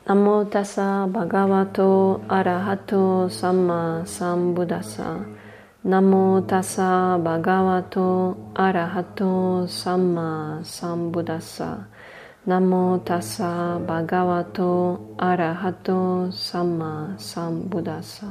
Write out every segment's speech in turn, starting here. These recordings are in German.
Namo tassa bhagavato arahato samma sambuddhassa. Namo tassa bhagavato arahato samma sambuddhassa. Namo tassa bhagavato arahato samma sambuddhassa.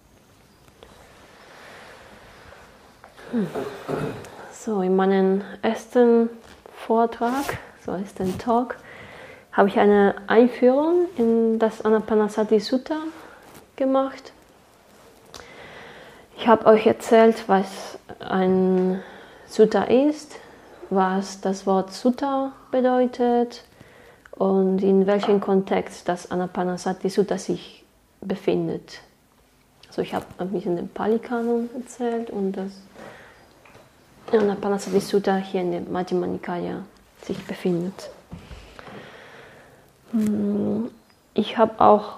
So, in meinem ersten Vortrag, so ersten Talk, habe ich eine Einführung in das Anapanasati Sutta gemacht. Ich habe euch erzählt, was ein Sutta ist, was das Wort Sutta bedeutet und in welchem Kontext das Anapanasati Sutta sich befindet. Also ich habe mich in dem Pali-Kanon erzählt und das Anapanasati Sutta hier in dem Majjhima Nikaya sich befindet. Ich habe auch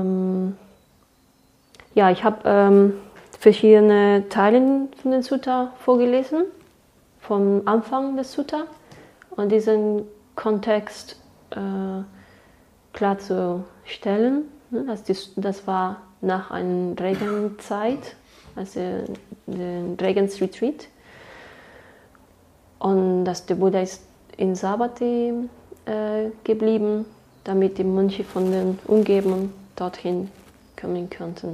verschiedene Teile von den Sutta vorgelesen, vom Anfang des Sutta, und diesen Kontext klarzustellen. Das war nach einer Regenzeit, also den Regensretreat. Und der Buddha ist in Savatthi geblieben, damit die Mönche von den Umgebungen dorthin kommen könnten.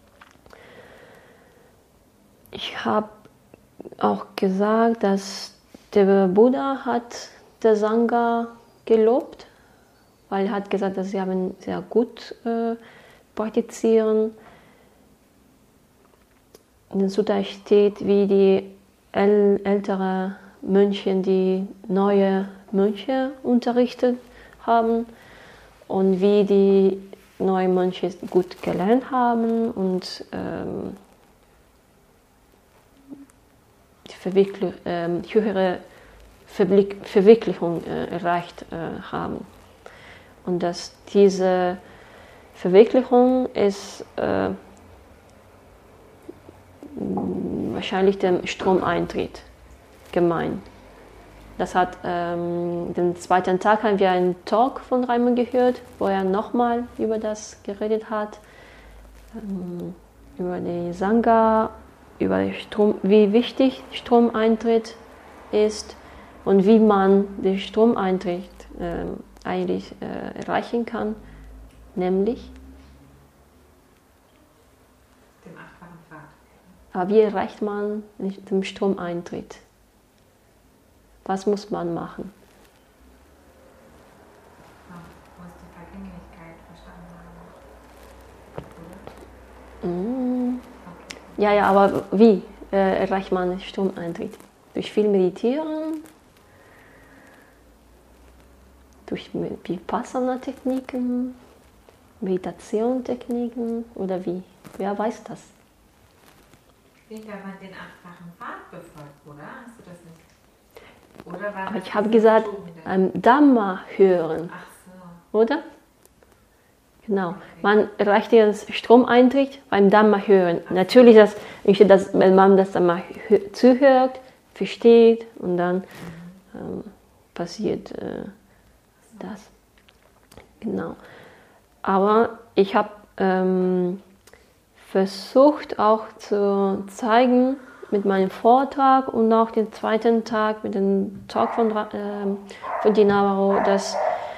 Ich habe auch gesagt, dass der Buddha hat der Sangha gelobt, weil er hat gesagt, dass sie haben sehr gut praktizieren. In den Sutta steht, wie die älteren Mönche, die neue Mönche unterrichtet haben und wie die neuen Mönche gut gelernt haben und die höhere Verwirklichung erreicht haben. Und dass diese Verwirklichung ist wahrscheinlich dem Stromeintritt gemeint. Das hat den zweiten Tag haben wir einen Talk von Reimann gehört, wo er nochmal über das geredet hat, über die Sangha, über wie wichtig Stromeintritt ist und wie man den Stromeintritt eigentlich erreichen kann, nämlich dem achtfachen Pfad. Aber wie erreicht man den Stromeintritt? Was muss man machen? Man muss die Vergänglichkeit verstanden haben. Oder? Ja, aber wie erreicht man den Stromeintritt? Durch viel Meditieren? Durch Vipassana-Techniken? Meditation-Techniken? Oder wie? Wer weiß das? Wenn man den achtfachen Pfad befolgt, oder? Hast du das nicht? Oder war Aber ich habe gesagt, Dhamma hören. Ach so. Oder? Genau. Okay. Man erreicht den Stromeintritt beim Dhamma hören. Natürlich, wenn man das Dhamma zuhört, versteht und dann passiert das. Genau. Aber ich habe versucht auch zu zeigen, mit meinem Vortrag und auch den zweiten Tag mit dem Talk von Di Navarro, dass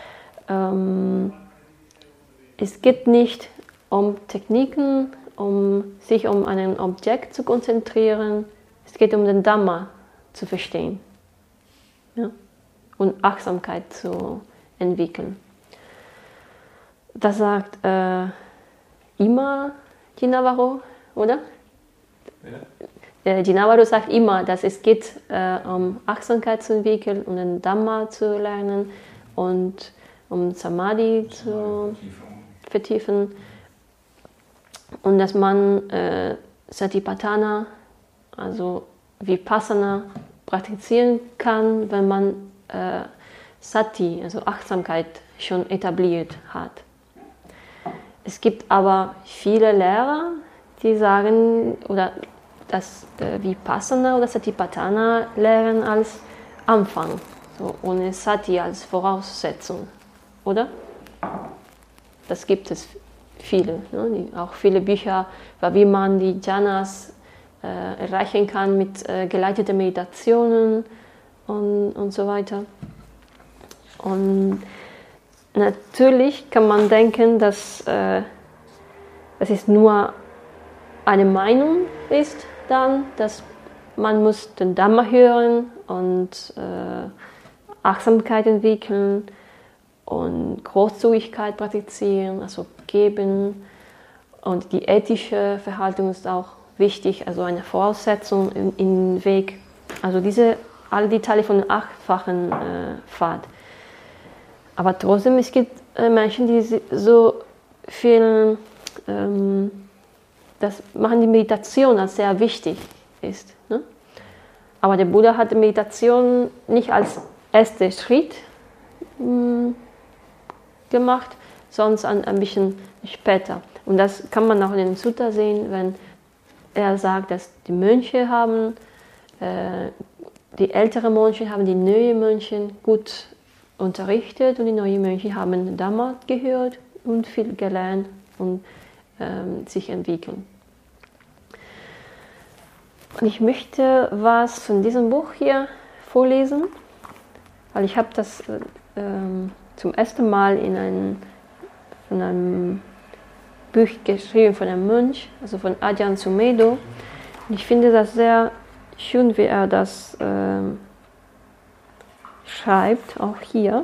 es geht nicht um Techniken, sich um ein Objekt zu konzentrieren, es geht um den Dhamma zu verstehen, ja? Und Achtsamkeit zu entwickeln. Das sagt immer Di Navarro, oder? Ja. Di Navarro sagt immer, dass es geht, um Achtsamkeit zu entwickeln und den Dhamma zu lernen und um Samadhi zu vertiefen und dass man Satipatthana, also Vipassana, praktizieren kann, wenn man Sati, also Achtsamkeit, schon etabliert hat. Es gibt aber viele Lehrer, die sagen, oder das Vipassana oder Satipatthana lehren als Anfang, so ohne Sati als Voraussetzung, oder? das gibt es viele, ne? Auch viele Bücher, wie man die Jhanas erreichen kann mit geleiteten Meditationen und so weiter. Und natürlich kann man denken, dass es ist nur eine Meinung ist dann, dass man muss den Dhamma hören und Achtsamkeit entwickeln und Großzügigkeit praktizieren, also geben. Und die ethische Verhaltung ist auch wichtig, also eine Voraussetzung im Weg. Also all die Teile von dem achtfachen Pfad. Aber trotzdem, es gibt Menschen, die so viel, das machen die Meditation als sehr wichtig ist. Ne? Aber der Buddha hat die Meditation nicht als erster Schritt gemacht, sondern ein bisschen später. Und das kann man auch in den Sutta sehen, wenn er sagt, dass die Mönche haben, die älteren Mönche haben die neuen Mönche gut unterrichtet und die neuen Mönche haben Dhamma gehört und viel gelernt und sich entwickeln. Und ich möchte was von diesem Buch hier vorlesen, weil ich habe das zum ersten Mal in einem Buch geschrieben von einem Mönch, also von Ajahn Sumedho. Und ich finde das sehr schön, wie er das schreibt, auch hier.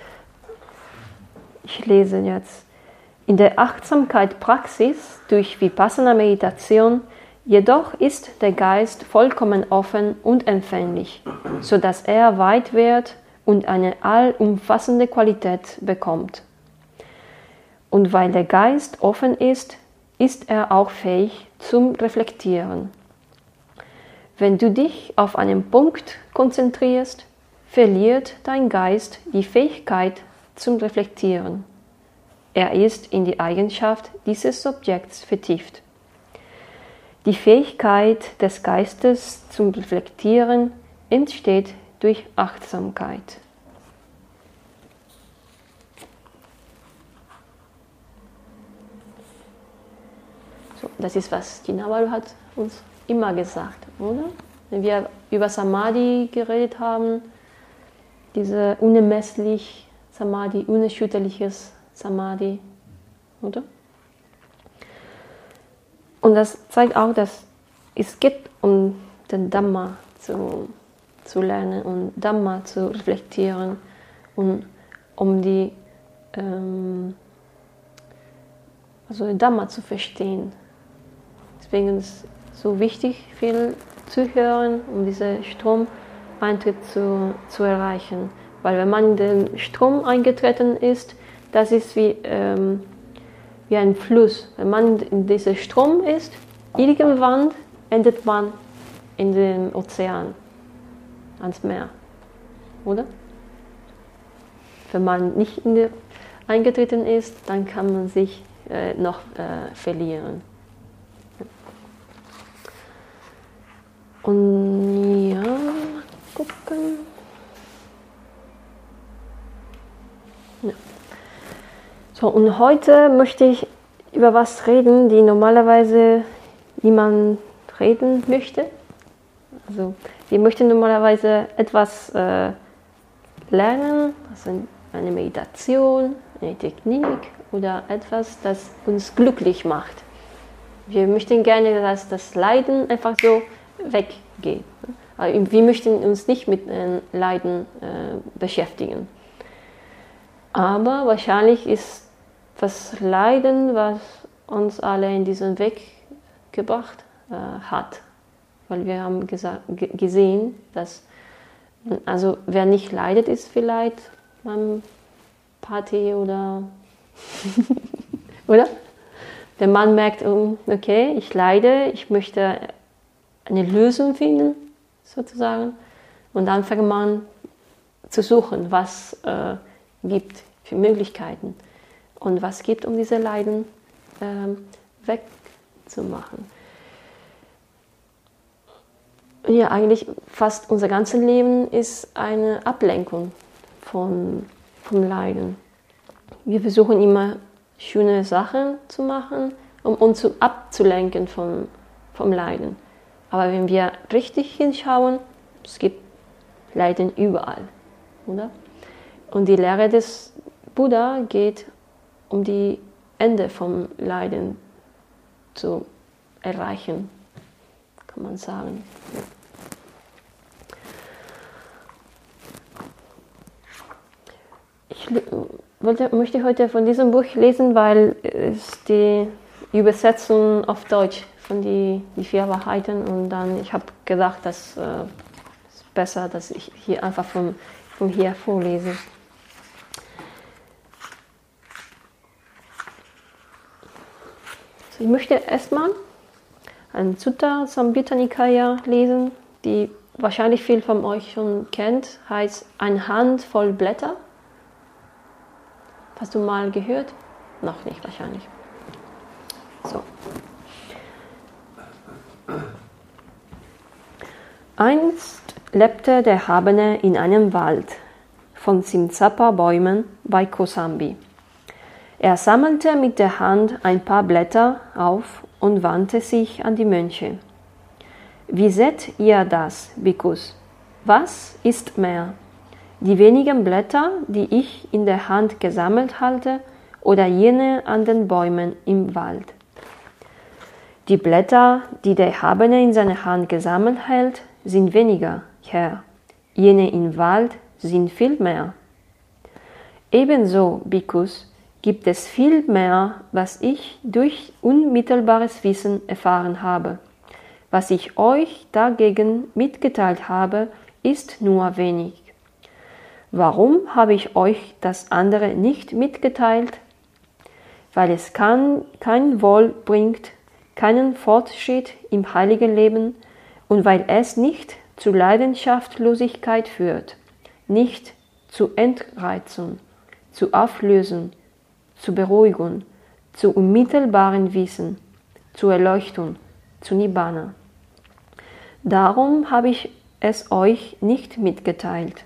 Ich lese jetzt. In der Achtsamkeit-Praxis durch Vipassana-Meditation jedoch ist der Geist vollkommen offen und empfänglich, sodass er weit wird und eine allumfassende Qualität bekommt. Und weil der Geist offen ist, ist er auch fähig zum Reflektieren. Wenn du dich auf einen Punkt konzentrierst, verliert dein Geist die Fähigkeit zum Reflektieren. Er ist in die Eigenschaft dieses Objekts vertieft. Die Fähigkeit des Geistes zum Reflektieren entsteht durch Achtsamkeit. So, das ist, was Kinabalu hat uns immer gesagt, oder? Wenn wir über Samadhi geredet haben, diese unermesslich Samadhi, unerschütterliches Samadhi, oder? Und das zeigt auch, dass es geht um den Dhamma zu lernen und Dhamma zu reflektieren und um die Dhamma zu verstehen. Deswegen ist es so wichtig, viel zu hören, um diesen Stromeintritt zu erreichen. Weil wenn man in den Strom eingetreten ist, das ist wie ein Fluss. Wenn man in diesem Strom ist, irgendwann endet man in dem Ozean, ans Meer, oder? Wenn man nicht eingetreten ist, dann kann man sich noch verlieren. Und ja, mal gucken. Ja. So, und heute möchte ich über was reden, die normalerweise niemand reden möchte. Also, wir möchten normalerweise etwas lernen, also eine Meditation, eine Technik oder etwas, das uns glücklich macht. Wir möchten gerne, dass das Leiden einfach so weggeht. Wir möchten uns nicht mit Leiden beschäftigen. Aber wahrscheinlich ist das Leiden, was uns alle in diesen Weg gebracht hat. Weil wir haben gesehen, dass also wer nicht leidet, ist vielleicht beim Party oder oder? Der Mann merkt, okay, ich leide, ich möchte eine Lösung finden, sozusagen. Und dann fängt man zu suchen, was gibt für Möglichkeiten und was gibt, um diese Leiden wegzumachen. Ja, eigentlich fast unser ganzes Leben ist eine Ablenkung vom Leiden. Wir versuchen immer schöne Sachen zu machen, um uns abzulenken vom Leiden. Aber wenn wir richtig hinschauen, es gibt Leiden überall, oder? Und die Lehre des Buddha geht um die Ende vom Leiden zu erreichen, kann man sagen. Ich möchte heute von diesem Buch lesen, weil es die Übersetzung auf Deutsch von die 4 Wahrheiten, und dann ich habe gedacht, dass es besser, dass ich hier einfach von hier vorlese. Ich möchte erstmal ein Sutta Samyutta Nikaya lesen, die wahrscheinlich viel von euch schon kennt, heißt Eine Hand voll Blätter. Hast du mal gehört? Noch nicht wahrscheinlich. So. Einst lebte der Erhabene in einem Wald von Simsapa-Bäumen bei Kosambi. Er sammelte mit der Hand ein paar Blätter auf und wandte sich an die Mönche. Wie seht ihr das, Bhikkhus? Was ist mehr? Die wenigen Blätter, die ich in der Hand gesammelt halte, oder jene an den Bäumen im Wald? Die Blätter, die der Erhabene in seiner Hand gesammelt hält, sind weniger, Herr. Jene im Wald sind viel mehr. Ebenso, Bhikkhus, gibt es viel mehr, was ich durch unmittelbares Wissen erfahren habe. Was ich euch dagegen mitgeteilt habe, ist nur wenig. Warum habe ich euch das andere nicht mitgeteilt? Weil es kein Wohl bringt, keinen Fortschritt im heiligen Leben, und weil es nicht zu Leidenschaftlosigkeit führt, nicht zu Entreizung, zu Auflösung, zu Beruhigung, zu unmittelbarem Wissen, zu Erleuchtung, zu Nibbana. Darum habe ich es euch nicht mitgeteilt.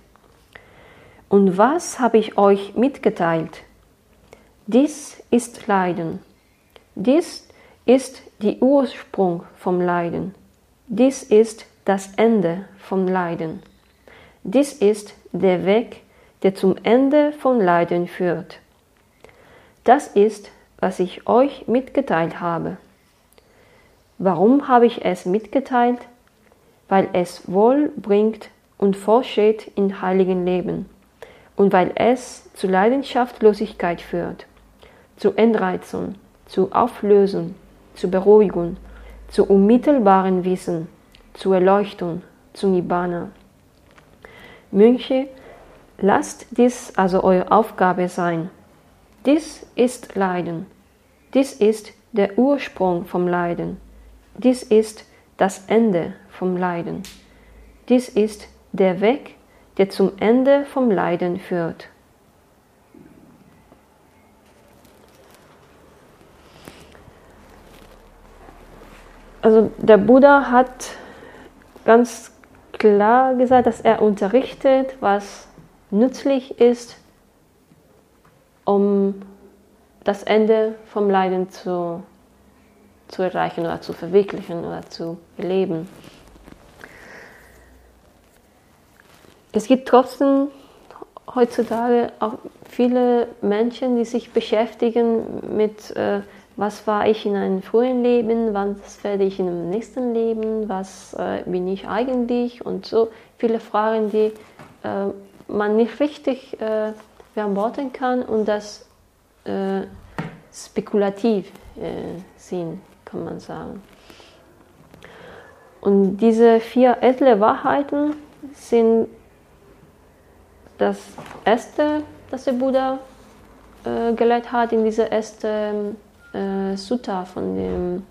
Und was habe ich euch mitgeteilt? Dies ist Leiden. Dies ist der Ursprung vom Leiden. Dies ist das Ende vom Leiden. Dies ist der Weg, der zum Ende vom Leiden führt. Das ist, was ich euch mitgeteilt habe. Warum habe ich es mitgeteilt? Weil es Wohl bringt und Fortschritt im heiligen Leben, und weil es zu Leidenschaftlosigkeit führt, zu Entreizung, zu Auflösung, zu Beruhigung, zu unmittelbarem Wissen, zu Erleuchtung, zu Nibbana. Mönche, lasst dies also eure Aufgabe sein. Dies ist Leiden. Dies ist der Ursprung vom Leiden. Dies ist das Ende vom Leiden. Dies ist der Weg, der zum Ende vom Leiden führt. Also der Buddha hat ganz klar gesagt, dass er unterrichtet, was nützlich ist, um das Ende vom Leiden zu erreichen oder zu verwirklichen oder zu erleben. Es gibt trotzdem heutzutage auch viele Menschen, die sich beschäftigen mit, was war ich in einem früheren Leben, was werde ich in einem nächsten Leben, was bin ich eigentlich, und so viele Fragen, die man nicht richtig beantworten kann und das spekulativ sind, kann man sagen. Und diese 4 edle Wahrheiten sind das erste, das der Buddha gelehrt hat in dieser ersten Sutta von dem,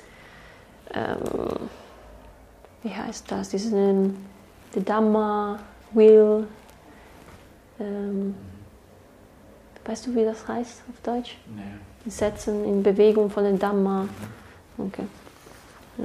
wie heißt das, diesen the Dhamma Will, weißt du, wie das heißt auf Deutsch? Nee. Setzen in Bewegung von den Dhamma. Okay. Ja.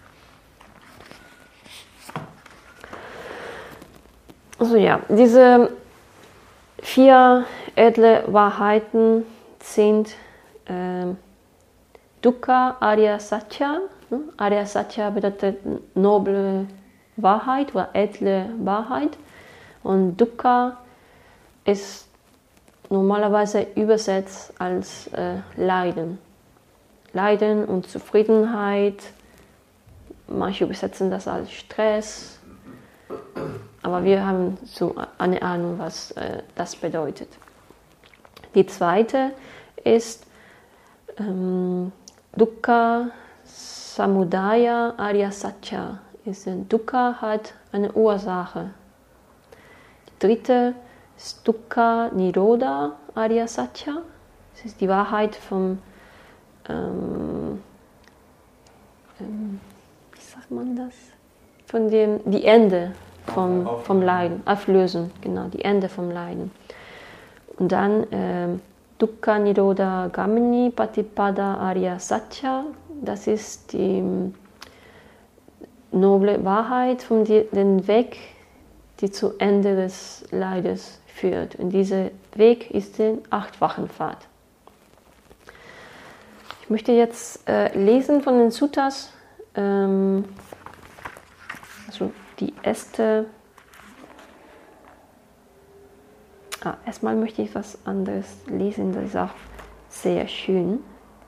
Also ja, diese 4 edle Wahrheiten sind Dukkha Arya Satya. Arya Satya bedeutet noble Wahrheit oder edle Wahrheit. Und Dukkha ist normalerweise übersetzt als Leiden. Leiden und Zufriedenheit. Manche übersetzen das als Stress. Aber wir haben so eine Ahnung, was das bedeutet. Die zweite ist Dukkha Samudaya Arya Satya. Dukkha hat eine Ursache. Die dritte ist Dukkha Nirodha Arya Satya. Das ist die Wahrheit vom, wie sagt man das? Von dem, die Ende vom Leiden, Auflösen, genau, die Ende vom Leiden. Und dann Dukkha Nirodha Gamini Patipada Arya Satya, das ist die noble Wahrheit von den Weg, die zu Ende des Leides führt. Und dieser Weg ist der Achtwachenpfad. Ich möchte jetzt lesen von den Suttas, also die erste. Erstmal möchte ich was anderes lesen, das ist auch sehr schön.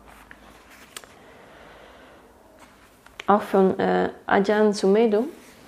Auch von Ajahn Sumedho.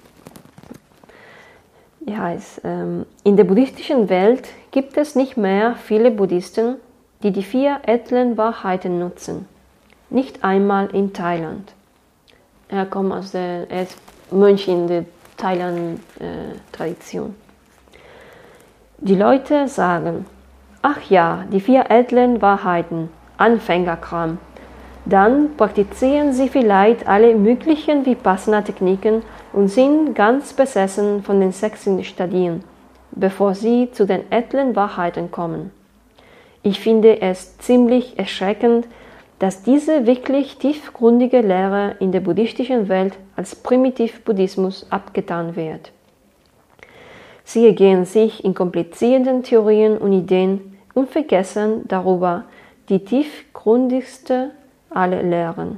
Die heißt, in der buddhistischen Welt gibt es nicht mehr viele Buddhisten, die die 4 edlen Wahrheiten nutzen. Nicht einmal in Thailand. Er ist Mönch in der Thailand-Tradition. Die Leute sagen, ach ja, die 4 edlen Wahrheiten, Anfängerkram. Dann praktizieren sie vielleicht alle möglichen Vipassana-Techniken und sind ganz besessen von den 6 Stadien, bevor sie zu den edlen Wahrheiten kommen. Ich finde es ziemlich erschreckend, dass diese wirklich tiefgründige Lehre in der buddhistischen Welt als Primitiv-Buddhismus abgetan wird. Sie ergehen sich in komplizierten Theorien und Ideen und vergessen darüber die tiefgründigste aller Lehren.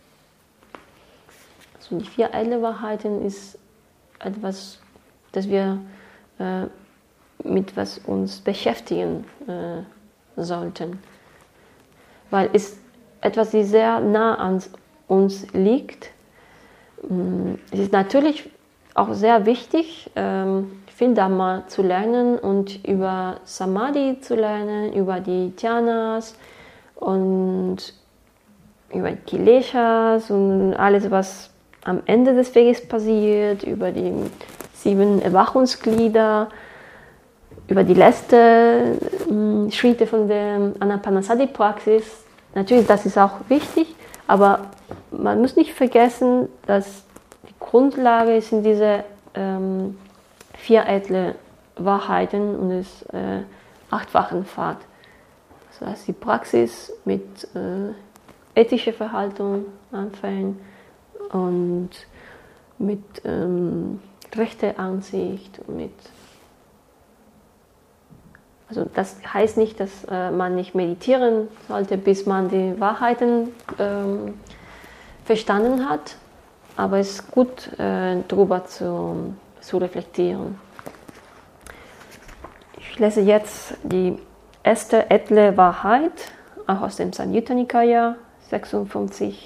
Also die 4 edle Wahrheiten ist etwas, das wir mit was uns beschäftigen sollten, weil es etwas, das sehr nah an uns liegt. Es ist natürlich auch sehr wichtig, viel Dhamma zu lernen und über Samadhi zu lernen, über die Dhyanas und über die Kileshas und alles, was am Ende des Weges passiert, über die 7 Erwachungsglieder, über die letzten Schritte von der Anapanasati-Praxis. Natürlich, das ist auch wichtig, aber man muss nicht vergessen, dass die Grundlage sind diese 4 edle Wahrheiten und das Achtwachenpfad. Das heißt, die Praxis mit ethischer Verhaltung anfängt und mit rechter Ansicht. Also das heißt nicht, dass man nicht meditieren sollte, bis man die Wahrheiten verstanden hat, aber es ist gut, darüber zu reflektieren. Ich lese jetzt die erste edle Wahrheit, auch aus dem Samyutta Nikaya 56,11.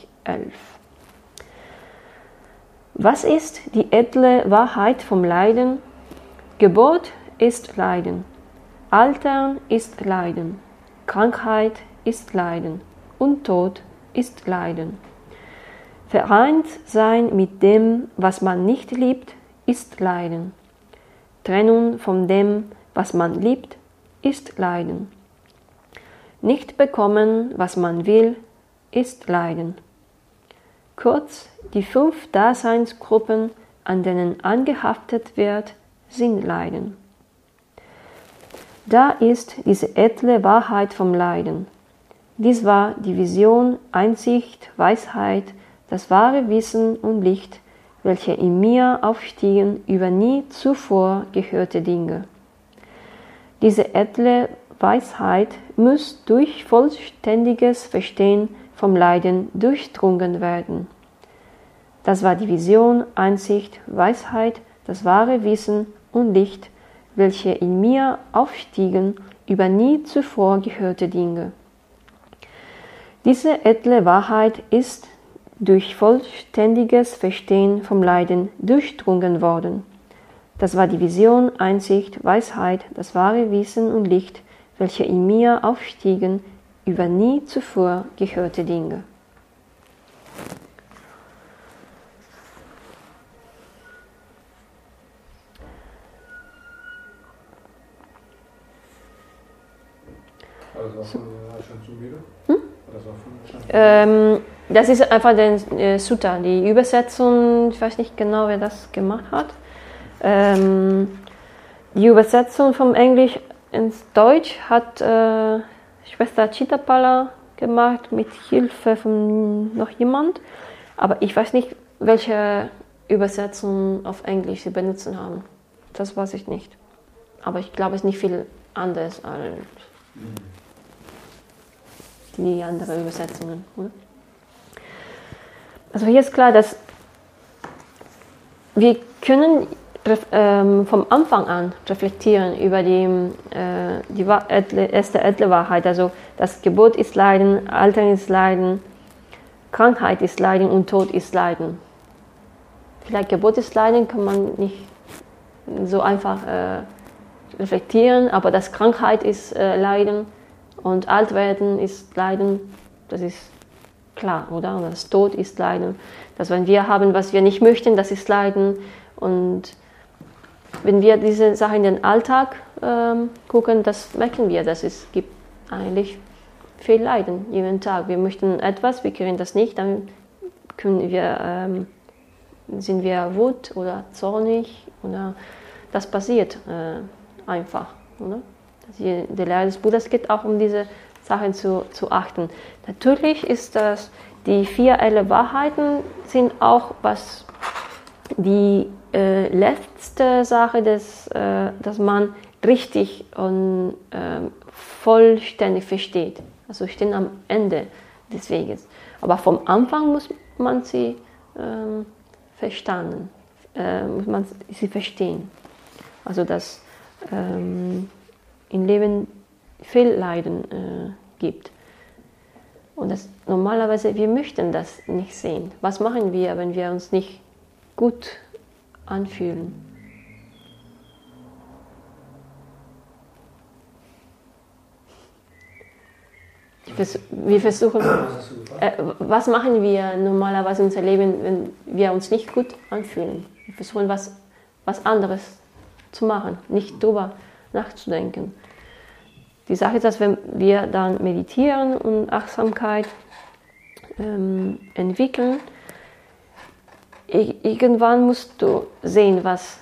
Was ist die edle Wahrheit vom Leiden? Geburt ist Leiden. Altern ist Leiden. Krankheit ist Leiden. Und Tod ist Leiden. Vereint sein mit dem, was man nicht liebt, ist Leiden. Trennung von dem, was man liebt, ist Leiden. Nicht bekommen, was man will, ist Leiden. Kurz, die 5 Daseinsgruppen, an denen angehaftet wird, sind Leiden. Da ist diese edle Wahrheit vom Leiden. Dies war die Vision, Einsicht, Weisheit, das wahre Wissen und Licht, welche in mir aufstiegen über nie zuvor gehörte Dinge. Diese edle Weisheit muss durch vollständiges Verstehen vom Leiden durchdrungen werden. Das war die Vision, Einsicht, Weisheit, das wahre Wissen und Licht, welche in mir aufstiegen über nie zuvor gehörte Dinge. Diese edle Wahrheit ist durch vollständiges Verstehen vom Leiden durchdrungen worden. Das war die Vision, Einsicht, Weisheit, das wahre Wissen und Licht, welche in mir aufstiegen über nie zuvor gehörte Dinge. Das ist einfach der Sutta, die Übersetzung, ich weiß nicht genau, wer das gemacht hat. Die Übersetzung vom Englisch ins Deutsch hat Schwester Chittapala gemacht mit Hilfe von noch jemand. Aber ich weiß nicht, welche Übersetzung auf Englisch sie benutzen haben. Das weiß ich nicht. Aber ich glaube, es ist nicht viel anders als die anderen Übersetzungen. Oder? Also hier ist klar, dass wir können vom Anfang an reflektieren über die erste edle Wahrheit. Also das Geburt ist Leiden, Altern ist Leiden, Krankheit ist Leiden und Tod ist Leiden. Vielleicht Geburt ist Leiden, kann man nicht so einfach reflektieren, aber dass Krankheit ist Leiden und Altwerden ist Leiden, das ist klar, oder? Und das Tod ist Leiden. Dass wenn wir haben, was wir nicht möchten, das ist Leiden. Und wenn wir diese Sachen in den Alltag gucken, das merken wir, dass es gibt eigentlich viel Leiden jeden Tag. Wir möchten etwas, wir kriegen das nicht, dann sind wir wut oder zornig oder das passiert einfach, oder? Der Lehre des Buddhas geht auch um diese Sachen zu achten. Natürlich ist das, die 4 edle Wahrheiten sind auch was die letzte Sache, dass man richtig und vollständig versteht. Also stehen am Ende des Weges. Aber vom Anfang muss man sie muss man sie verstehen. Also dass im Leben viel Leiden gibt. Und das, normalerweise, wir möchten das nicht sehen. Was machen wir, wenn wir uns nicht gut anfühlen? Wir versuchen, was machen wir normalerweise in unserem Leben, wenn wir uns nicht gut anfühlen? Wir versuchen, was anderes zu machen, nicht drüber nachzudenken. Die Sache ist, dass wenn wir dann meditieren und Achtsamkeit entwickeln, irgendwann musst du sehen, was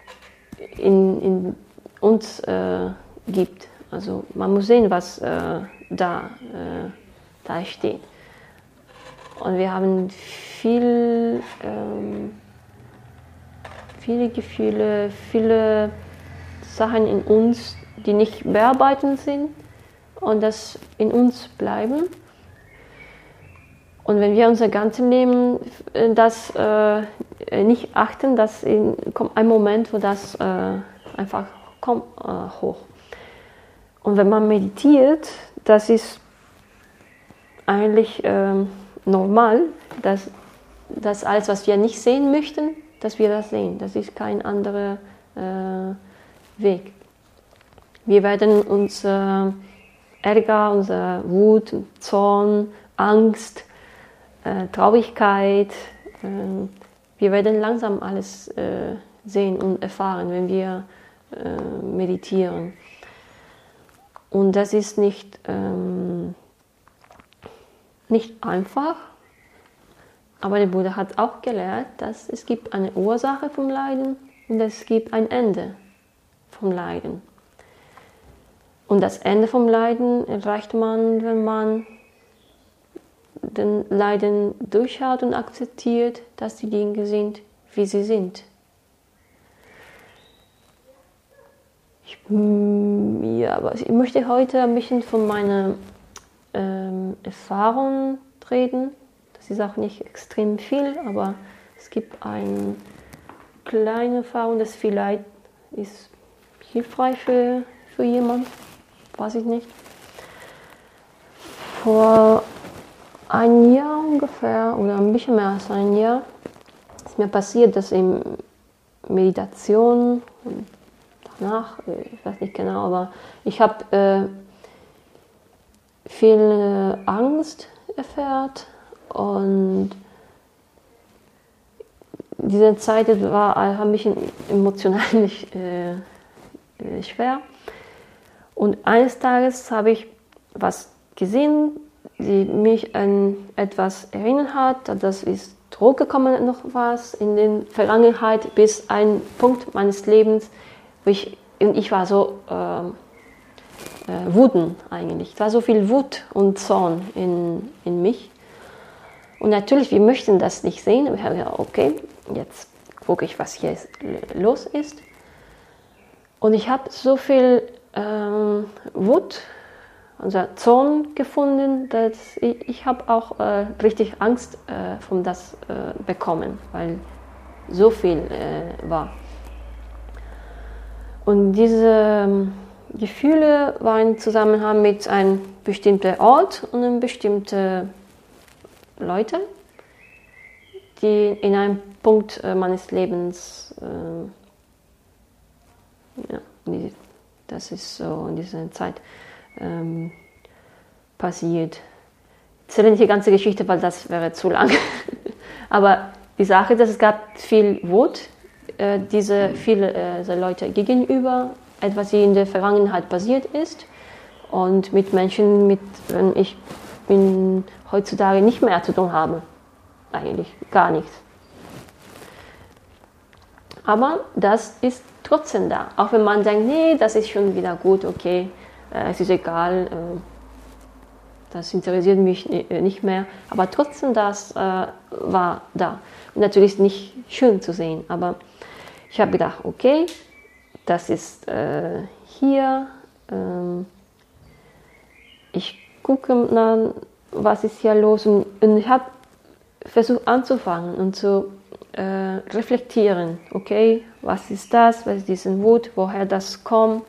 in uns gibt. Also man muss sehen, was da steht. Und wir haben viele Gefühle, viele Sachen in uns, die nicht bearbeitet sind und das in uns bleiben. Und wenn wir unser ganzes Leben das nicht achten, kommt ein Moment, wo das einfach kommt hoch. Und wenn man meditiert, das ist eigentlich normal, dass alles, was wir nicht sehen möchten, dass wir das sehen. Das ist kein anderer Weg. Wir werden unser Ärger, unser Wut, Zorn, Angst, Traurigkeit, wir werden langsam alles sehen und erfahren, wenn wir meditieren. Und das ist nicht einfach, aber der Buddha hat auch gelehrt, dass es gibt eine Ursache vom Leiden und es gibt ein Ende vom Leiden. Und das Ende vom Leiden erreicht man, wenn man den Leiden durchschaut und akzeptiert, dass die Dinge sind, wie sie sind. Ja, aber ich möchte heute ein bisschen von meiner Erfahrung reden. Das ist auch nicht extrem viel, aber es gibt eine kleine Erfahrung, das vielleicht ist hilfreich für jemanden, weiß ich nicht. Vor ein Jahr ungefähr, oder ein bisschen mehr als ein Jahr, ist mir passiert, dass in Meditation, danach, ich weiß nicht genau, aber ich habe viel Angst erfährt und diese Zeit war ein bisschen emotional nicht schwer. Und eines Tages habe ich was gesehen, die mich an etwas erinnert hat. Das ist zurückgekommen noch was in der Vergangenheit bis ein Punkt meines Lebens, wo ich war so wütend eigentlich. Es war so viel Wut und Zorn in mich. Und natürlich, wir möchten das nicht sehen. Wir haben ja, okay, jetzt gucke ich, was hier los ist. Und ich habe so viel Wut, also Zorn gefunden, dass ich habe auch richtig Angst von das bekommen, weil so viel war. Und diese Gefühle waren im Zusammenhang mit einem bestimmten Ort und einem bestimmten Leute, die in einem Punkt meines Lebens, das ist so in dieser Zeit passiert. Ich erzähle nicht die ganze Geschichte, weil das wäre zu lang. Aber die Sache ist, es gab viel Wut, viele Leute gegenüber, etwas, was in der Vergangenheit passiert ist. Und mit Menschen, mit denen ich heutzutage nicht mehr zu tun habe. Eigentlich gar nichts. Aber das ist trotzdem da. Auch wenn man denkt, nee, das ist schon wieder gut, okay, es ist egal, das interessiert mich nicht mehr. Aber trotzdem, das war da. Und natürlich nicht schön zu sehen, aber ich habe gedacht, okay, das ist hier. Ich gucke dann, was ist hier los, und ich habe versucht anzufangen und zu reflektieren. Okay, was ist das, was ist diese Wut, woher das kommt?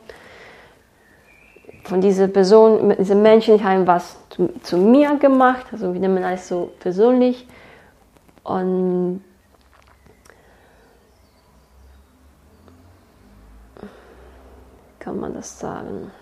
Von dieser Person, diese Menschen haben was zu mir gemacht, also wir nehmen alles so persönlich. Und kann man das sagen?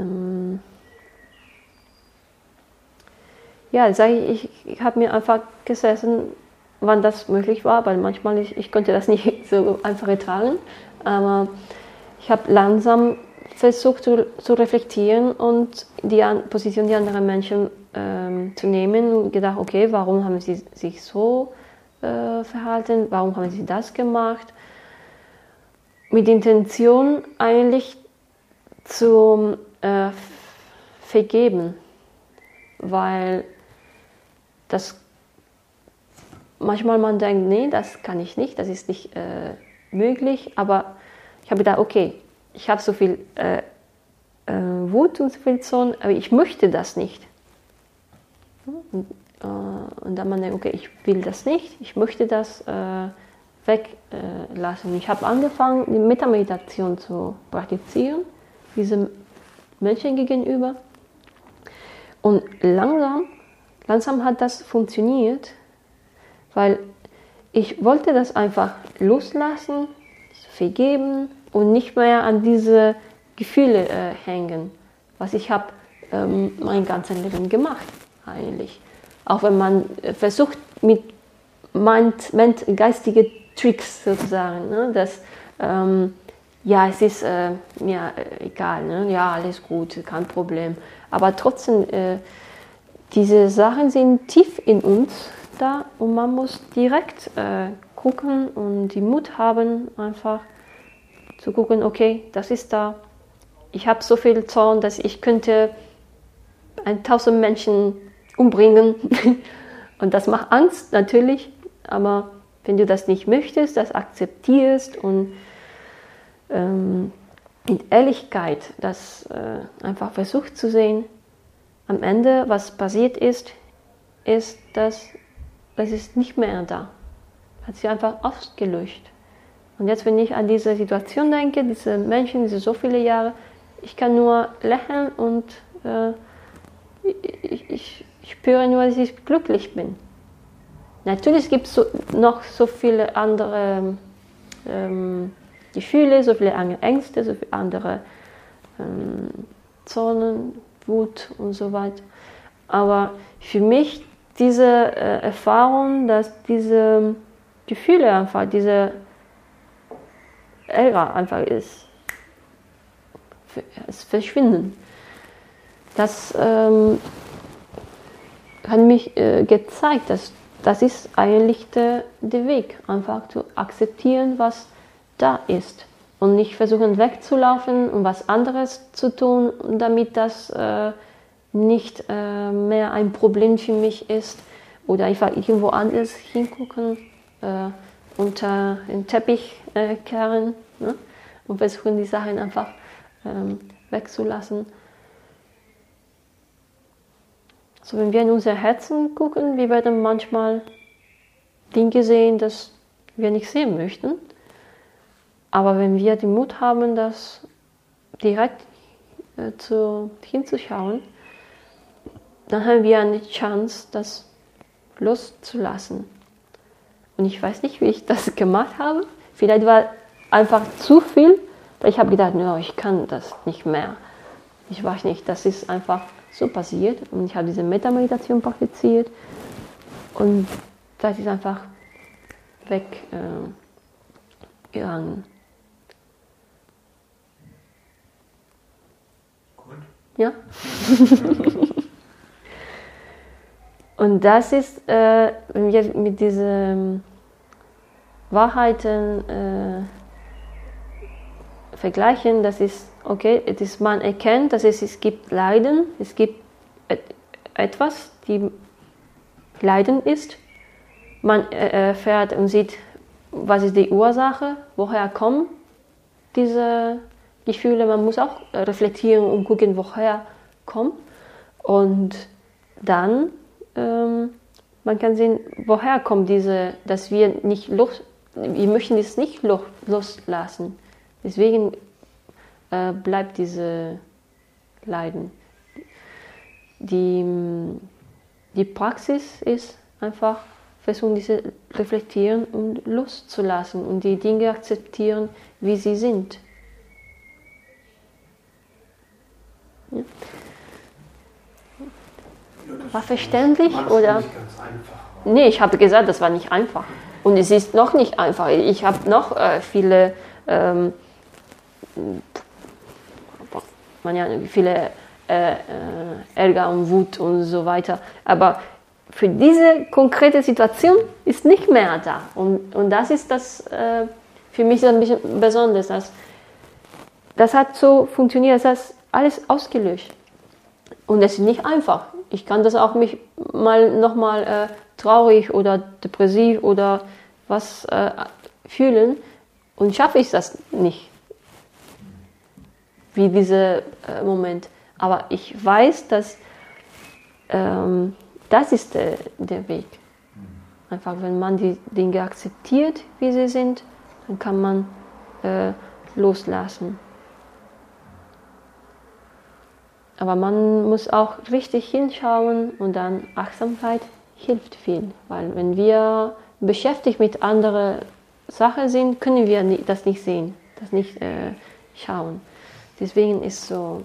Ja, ich habe mir einfach gesessen, wann das möglich war, weil manchmal ich konnte das nicht so einfach ertragen. Aber ich habe langsam versucht zu reflektieren und die Position der anderen Menschen zu nehmen und gedacht, okay, warum haben sie sich so verhalten, warum haben sie das gemacht? Mit Intention eigentlich zu vergeben, weil das manchmal man denkt, nee, das kann ich nicht, das ist nicht möglich, aber ich habe gedacht, okay, ich habe so viel Wut und so viel Zorn, aber ich möchte das nicht. Und dann man denkt, okay, ich will das nicht, ich möchte das weglassen. Ich habe angefangen, die Metameditation zu praktizieren, diesem Menschen gegenüber. Und langsam hat das funktioniert, weil ich wollte das einfach loslassen, vergeben und nicht mehr an diese Gefühle hängen, was ich habe mein ganzes Leben gemacht eigentlich. Auch wenn man versucht mit geistige Tricks sozusagen, ne, dass ja, es ist mir egal, ne? Ja, alles gut, kein Problem. Aber trotzdem, diese Sachen sind tief in uns da und man muss direkt gucken und die Mut haben, einfach zu gucken, okay, das ist da. Ich habe so viel Zorn, dass ich könnte 1000 Menschen umbringen. Und das macht Angst natürlich, aber wenn du das nicht möchtest, das akzeptierst und in Ehrlichkeit das einfach versucht zu sehen, am Ende, was passiert ist, dass das ist nicht mehr da. Hat sich einfach ausgelöscht. Und jetzt, wenn ich an diese Situation denke, diese Menschen, diese so viele Jahre, ich kann nur lächeln und ich spüre nur, dass ich glücklich bin. Natürlich gibt es noch so viele andere Gefühle, so viele andere Ängste, so viele andere Zorn, Wut und so weiter. Aber für mich diese Erfahrung, dass diese Gefühle einfach, diese Ärger einfach ist, es verschwinden. Das hat mich gezeigt, dass das ist eigentlich der Weg, einfach zu akzeptieren, was da ist und nicht versuchen wegzulaufen und was anderes zu tun, damit das nicht mehr ein Problem für mich ist oder einfach irgendwo anders hingucken, unter den Teppich kehren, ne? Und versuchen die Sachen einfach wegzulassen. So, wenn wir in unser Herzen gucken, wir werden manchmal Dinge sehen, das wir nicht sehen möchten. Aber wenn wir den Mut haben, das direkt hinzuschauen, dann haben wir eine Chance, das loszulassen. Und ich weiß nicht, wie ich das gemacht habe. Vielleicht war einfach zu viel. Ich habe gedacht, no, ich kann das nicht mehr. Ich weiß nicht, das ist einfach so passiert. Und ich habe diese Metta-Meditation praktiziert. Und das ist einfach weggegangen. Gut. Ja? Und das ist, wenn wir mit diesen Wahrheiten vergleichen, das ist, okay, man erkennt, dass es gibt Leiden, es gibt etwas, die Leiden ist. Man erfährt und sieht, was ist die Ursache, woher kommen diese Gefühle. Man muss auch reflektieren und gucken, woher kommen. Und dann man kann sehen, woher kommt dass wir wir möchten es nicht loslassen. Deswegen bleibt diese Leiden. Die Praxis ist einfach versuchen, diese reflektieren und loszulassen und die Dinge akzeptieren, wie sie sind. Ja. War verständlich oder? Nicht ganz einfach. Nee, ich habe gesagt, das war nicht einfach. Und es ist noch nicht einfach. Ich habe noch viele Ärger und Wut und so weiter. Aber für diese konkrete Situation ist nicht mehr da. Und das ist das für mich ein bisschen besonders. Das hat so funktioniert, das hat alles ausgelöscht. Und es ist nicht einfach. Ich kann das auch mich nochmal traurig oder depressiv oder was fühlen und schaffe ich das nicht. Wie dieser Moment. Aber ich weiß, dass das ist der Weg. Einfach, wenn man die Dinge akzeptiert, wie sie sind, dann kann man loslassen. Aber man muss auch richtig hinschauen und dann Achtsamkeit hilft viel. Weil wenn wir beschäftigt mit anderen Sachen sind, können wir das nicht sehen, das nicht schauen. Deswegen ist so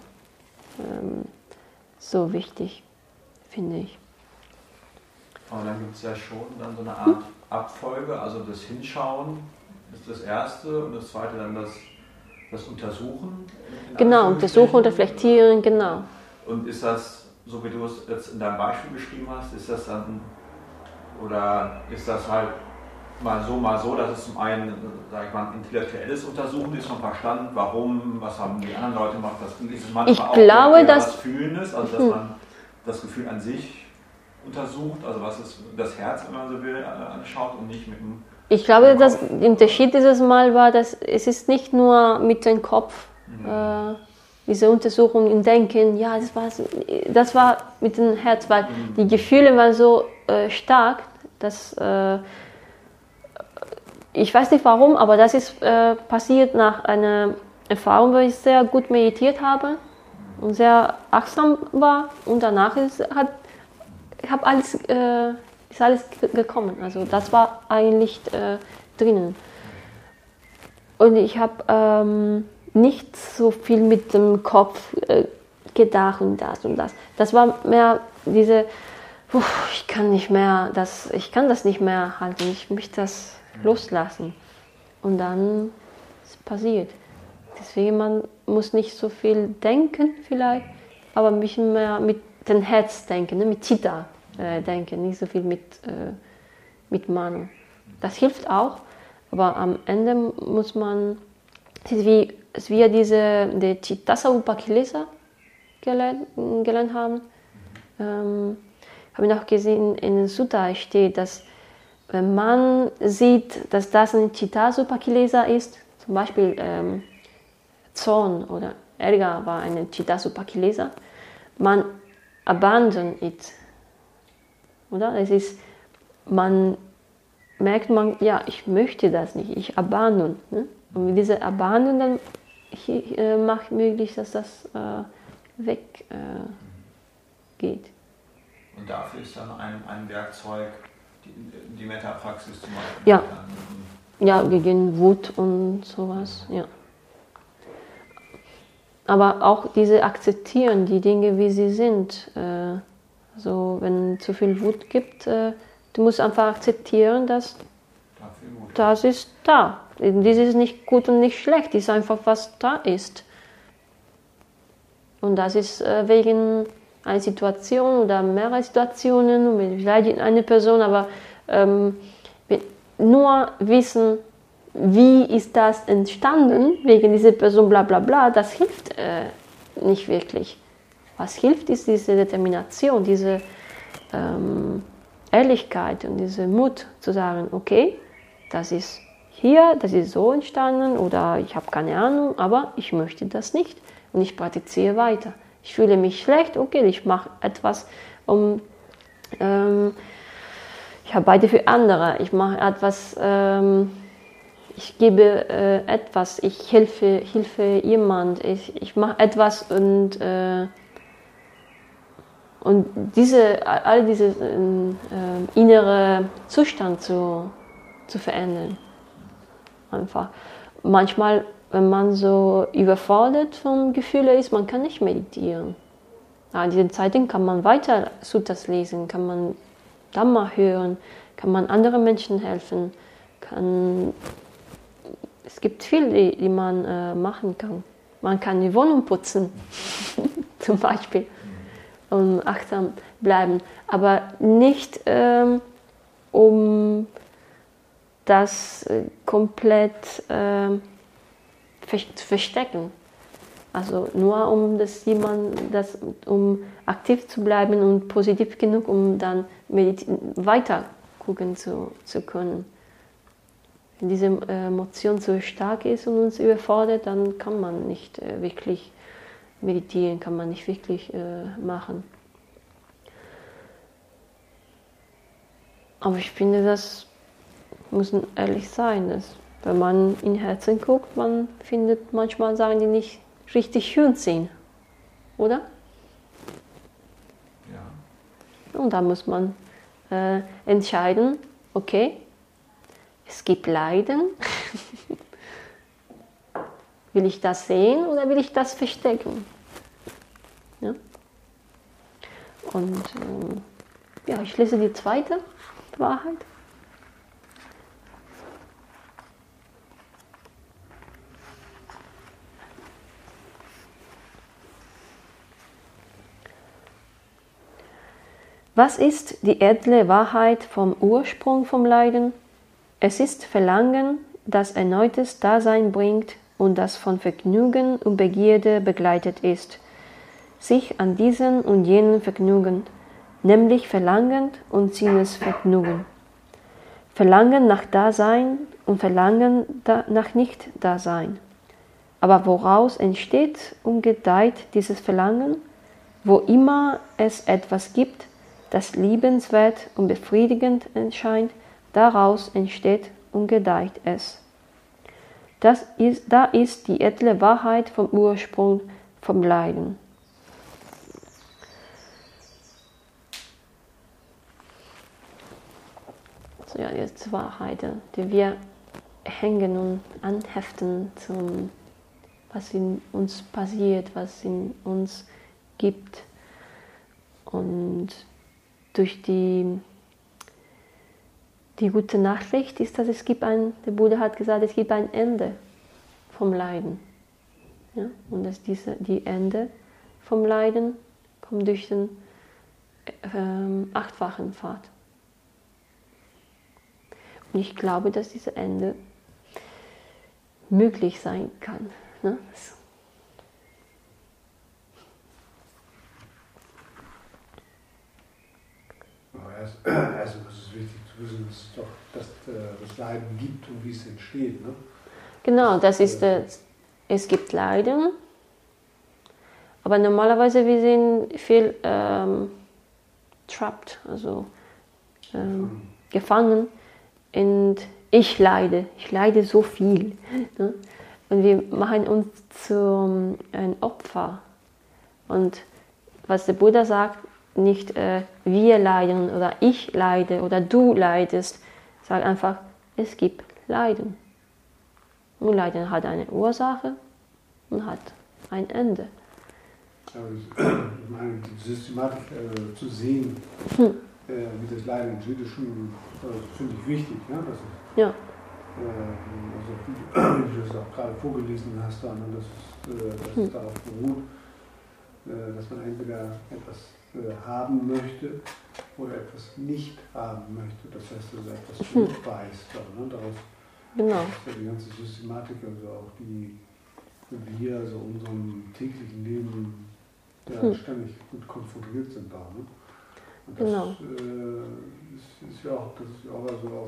wichtig, finde ich. Aber dann gibt es ja schon dann so eine Art Abfolge, also das Hinschauen ist das Erste und das Zweite dann das Untersuchen. Genau, untersuchen, reflektieren, genau. Und ist das, so wie du es jetzt in deinem Beispiel beschrieben hast, ist das dann, oder ist das halt mal so, dass es zum einen, sag ich mal, ein intellektuelles Untersuchen ist vom Verstand, warum, was haben die anderen Leute gemacht, das ist manchmal ich auch glaube, dass was Fühlendes, also dass man das Gefühl an sich untersucht, also was ist das Herz, wenn man so will, anschaut und nicht mit dem. Ich glaube, der Unterschied dieses Mal war, dass es ist nicht nur mit dem Kopf diese Untersuchung im Denken, ja, das war mit dem Herz, weil die Gefühle waren so stark, dass ich weiß nicht warum, aber das ist passiert nach einer Erfahrung, wo ich sehr gut meditiert habe und sehr achtsam war, und danach ist alles gekommen. Also das war eigentlich drinnen. Und ich habe nicht so viel mit dem Kopf gedacht und das und das. Das war mehr diese, ich kann das nicht mehr halten, ich möchte das loslassen. Und dann ist es passiert. Deswegen, man muss nicht so viel denken vielleicht, aber ein bisschen mehr mit dem Herz denken, ne? Mit Chitta denken, nicht so viel mit Manu. Das hilft auch, aber am Ende muss man, es ist wie die Chittasa Upakilesa gelernt haben. Habe ich noch gesehen, in den Sutta steht, dass wenn man sieht, dass das ein Chittasa Upakilesa ist, zum Beispiel Zorn oder Ärger war eine Chittasa Upakilesa, man abandon it. Oder? Es ist, man merkt, ich möchte das nicht, ich abandon. Ne? Und mit dieser Abandon dann macht möglich, dass das weggeht. Und dafür ist dann ein Werkzeug, die Metta-Praxis zum Beispiel. Ja. Ja, gegen Wut und sowas, ja. Aber auch diese akzeptieren die Dinge, wie sie sind. Also wenn zu viel Wut gibt, du musst einfach akzeptieren, dass das ist da. Das ist nicht gut und nicht schlecht, das ist einfach, was da ist. Und das ist wegen einer Situation oder mehrerer Situationen, vielleicht eine Person, aber nur wissen, wie ist das entstanden, wegen dieser Person, bla bla bla, das hilft nicht wirklich. Was hilft, ist diese Determination, diese Ehrlichkeit und dieser Mut zu sagen, okay, das ist hier, das ist so entstanden oder ich habe keine Ahnung, aber ich möchte das nicht und ich praktiziere weiter. Ich fühle mich schlecht, okay, ich mache etwas, ich arbeite für andere, ich mache etwas, ich gebe etwas, ich helfe jemand, ich mache etwas und all diese innere Zustand zu verändern. Einfach. Manchmal, wenn man so überfordert von Gefühlen ist, man kann nicht meditieren. In diesen Zeiten kann man weiter Suttas lesen, kann man Dhamma hören, kann man anderen Menschen helfen, es gibt viel, die man machen kann. Man kann die Wohnung putzen, zum Beispiel, und achtsam bleiben, aber nicht um das komplett zu verstecken. Also nur um aktiv zu bleiben und positiv genug, um dann weiter gucken zu können. Wenn diese Emotion so stark ist und uns überfordert, dann kann man nicht wirklich meditieren, kann man nicht wirklich machen. Aber ich finde, das muss ehrlich sein, dass wenn man in Herzen guckt, man findet manchmal Sachen, die nicht richtig schön sind, oder? Ja. Und da muss man entscheiden, okay, es gibt Leiden. Will ich das sehen oder will ich das verstecken? Ja? Und ich lese die zweite Wahrheit. Was ist die edle Wahrheit vom Ursprung vom Leiden? Es ist Verlangen, das erneutes Dasein bringt und das von Vergnügen und Begierde begleitet ist, sich an diesen und jenen Vergnügen, nämlich verlangend und Sinnesvergnügen. Verlangen nach Dasein und Verlangen nach Nicht-Dasein. Aber woraus entsteht und gedeiht dieses Verlangen? Wo immer es etwas gibt, das liebenswert und befriedigend erscheint, daraus entsteht und gedeiht es. Da ist die edle Wahrheit vom Ursprung, vom Leiden. So, ja, jetzt Wahrheiten, die wir hängen und anheften zum, was in uns passiert, was in uns gibt. Und durch die gute Nachricht ist, dass der Buddha hat gesagt, es gibt ein Ende vom Leiden. Ja? Und dass die Ende vom Leiden kommt durch den achtfachen Pfad. Und ich glaube, dass dieses Ende möglich sein kann. Ne? Also es ist wichtig zu wissen, dass das Leiden gibt und wie es entsteht. Ne? Genau, es gibt Leiden, aber normalerweise wir sind viel trapped, also gefangen. Und ich leide so viel. Ne? Und wir machen uns zu ein Opfer. Und was der Buddha sagt, nicht wir leiden oder ich leide oder du leidest, sagt einfach, es gibt Leiden. Und Leiden hat eine Ursache und hat ein Ende. Ich meine, die Systematik zu sehen, wie das Leiden entsteht, ist schon, finde ich, wichtig. Ja? Ja. Also, wie du das auch gerade vorgelesen hast, dass es darauf beruht, dass man entweder etwas haben möchte oder etwas nicht haben möchte. Das heißt, dass er etwas zurückweist. Ne? Daraus Genau. ist ja die ganze Systematik, also auch die wir also unserem täglichen Leben ständig gut konfrontiert sind da. Ne? Und das Genau. ist ja auch also auch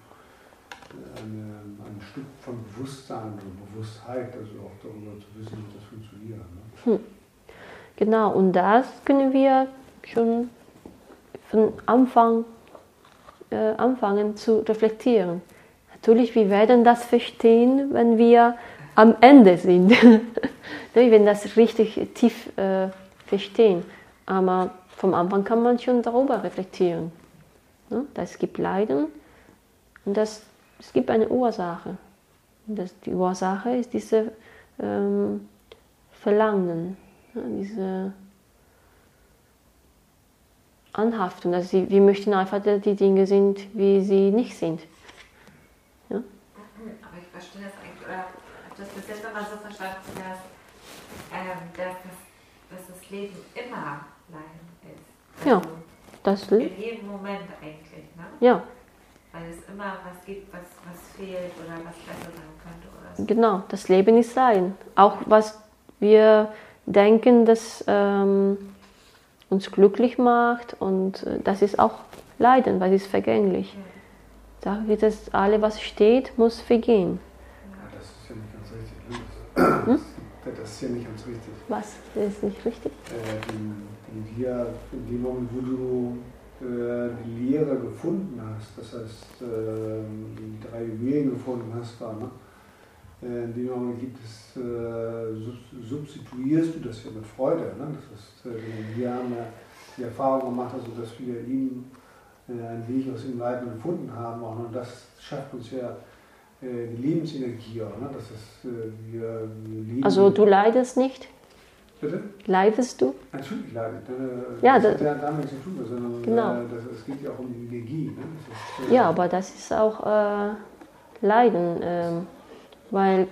ein Stück von Bewusstsein und Bewusstheit, also auch darüber zu wissen, wie das funktioniert. Ne? Genau, und das können wir schon von Anfang anfangen zu reflektieren. Natürlich, wir werden das verstehen, wenn wir am Ende sind, wenn das richtig tief verstehen. Aber vom Anfang kann man schon darüber reflektieren. Es gibt Leiden und es gibt eine Ursache. Und die Ursache ist diese Verlangen, diese Anhaftung. Also wir möchten einfach, dass die Dinge sind, wie sie nicht sind. Ja? Aber ich verstehe das eigentlich, oder habe das bis jetzt immer so verstanden, dass das Leben immer Leiden ist. Also Ja, das in jedem Moment eigentlich, ne? Ja. Weil es immer was gibt, was fehlt oder was besser sein könnte oder so. Genau, das Leben ist Leiden. Auch was wir denken, das uns glücklich macht, und das ist auch Leiden, weil es ist vergänglich. Sagen wir, dass alles, was steht, muss vergehen. Ja, das ist ja nicht ganz richtig. Das ist ja nicht ganz richtig. Was ist nicht richtig? In dem Moment, wo du die Lehre gefunden hast, das heißt, die 3 Juwelen gefunden hast, in dem Moment substituierst du das ja mit Freude. Ne? Das ist, wir haben ja die Erfahrung gemacht, also dass wir ihm einen Weg aus dem Leiden gefunden haben, auch, und das schafft uns ja die Lebensenergie. Ne? Das ist, wir leben. Also du leidest nicht? Bitte? Leidest du? Natürlich leidet. Ja, das hat ja damit nichts zu tun, sondern genau. Es geht ja auch um die Energie. Ne? Ja, aber das ist auch Leiden, weil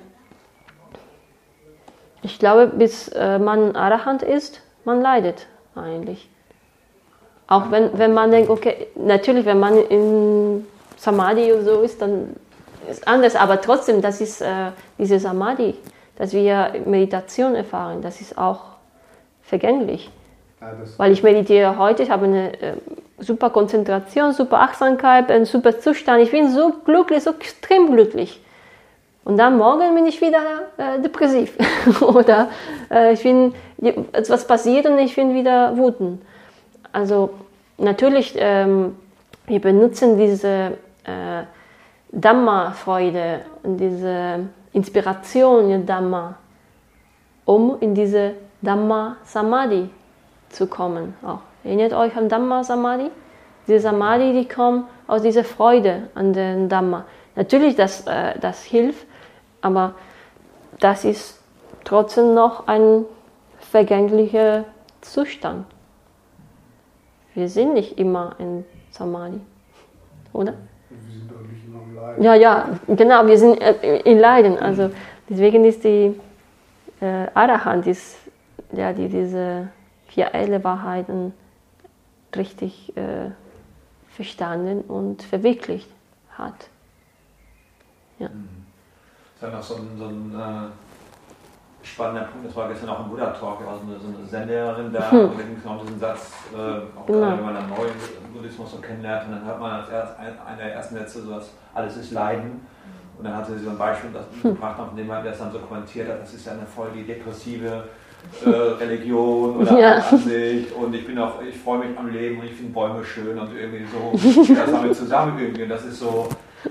ich glaube, bis man Arahant ist, man leidet eigentlich. Auch wenn man denkt, okay, natürlich, wenn man in Samadhi oder so ist, dann ist anders, aber trotzdem, das ist diese Samadhi, dass wir Meditation erfahren, das ist auch vergänglich. Ja, weil ich meditiere heute, ich habe eine super Konzentration, super Achtsamkeit, einen super Zustand. Ich bin so glücklich, so extrem glücklich. Und dann morgen bin ich wieder depressiv. Oder etwas passiert und ich bin wieder wütend. Also natürlich, wir benutzen diese Dhamma-Freude und diese Inspiration in Dhamma, um in diese Dhamma-Samadhi zu kommen. Auch. Erinnert euch an Dhamma-Samadhi? Diese Samadhi, die kommt aus dieser Freude an den Dhamma. Natürlich, das hilft, aber das ist trotzdem noch ein vergänglicher Zustand. Wir sind nicht immer in Samadhi, oder? Wir sind doch nicht immer im Leiden. Ja, genau, wir sind in Leiden. Also deswegen ist die Arahant, die diese 4 edle Wahrheiten richtig verstanden und verwirklicht hat. Ja. Das ist ja noch so ein spannender Punkt, das war gestern auch im Buddha-Talk, so eine Senderin da, und da ging es noch um diesen Satz, auch gerade wenn man einen neuen Buddhismus so kennenlernt, und dann hört man als einer der ersten Sätze so, dass alles ist Leiden. Und dann hatte sie so ein Beispiel gebracht, von dem der es dann so kommentiert hat, das ist ja eine voll die depressive Religion oder Ansicht, und ich freue mich am Leben und ich finde Bäume schön und irgendwie so, das damit zusammen irgendwie, und das ist so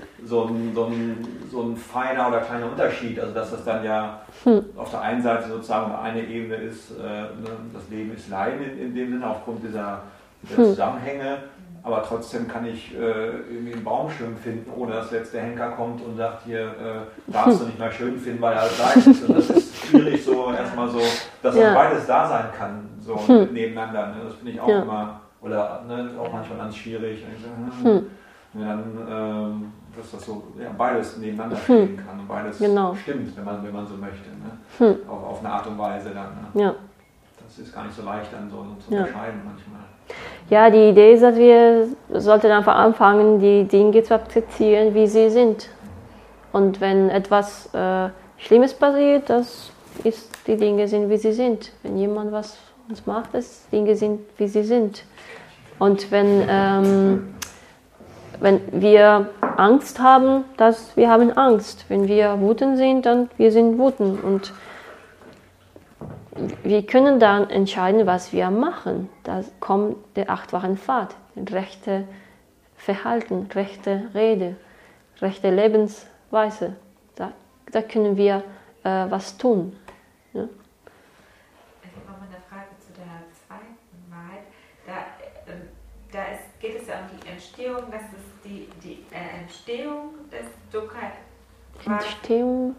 ein feiner oder kleiner Unterschied, also dass das dann ja auf der einen Seite sozusagen eine Ebene ist, das Leben ist Leiden in dem Sinne aufgrund dieser Zusammenhänge, aber trotzdem kann ich irgendwie einen Baum schön finden, ohne dass jetzt der Henker kommt und sagt, hier darfst du nicht mal schön finden, weil er halt Leiden ist, und das ist schwierig so erstmal so, dass dann beides da sein kann, so nebeneinander, ne? Das finde ich auch immer, oder auch manchmal ganz schwierig, und dann dass das so beides nebeneinander stehen kann und beides stimmt, wenn man so möchte. Ne? Auch auf eine Art und Weise dann. Ne? Ja. Das ist gar nicht so leicht dann so zu unterscheiden manchmal. Ja, die Idee ist, dass wir sollten einfach anfangen, die Dinge zu akzeptieren, wie sie sind. Und wenn etwas Schlimmes passiert, die Dinge sind, wie sie sind. Wenn jemand was uns macht, dass Dinge sind, wie sie sind. Und wenn wir Angst haben, wir haben Angst. Wenn wir wütend sind, dann wir sind wütend. Und wir können dann entscheiden, was wir machen. Da kommt der 8-fache Pfad, rechte Verhalten, rechte Rede, rechte Lebensweise. Da können wir was tun. Ja? Also nochmal eine Frage zu der zweiten Wahrheit. Geht es ja um die Entstehung, das ist die Entstehung des Dukkha. Entstehung?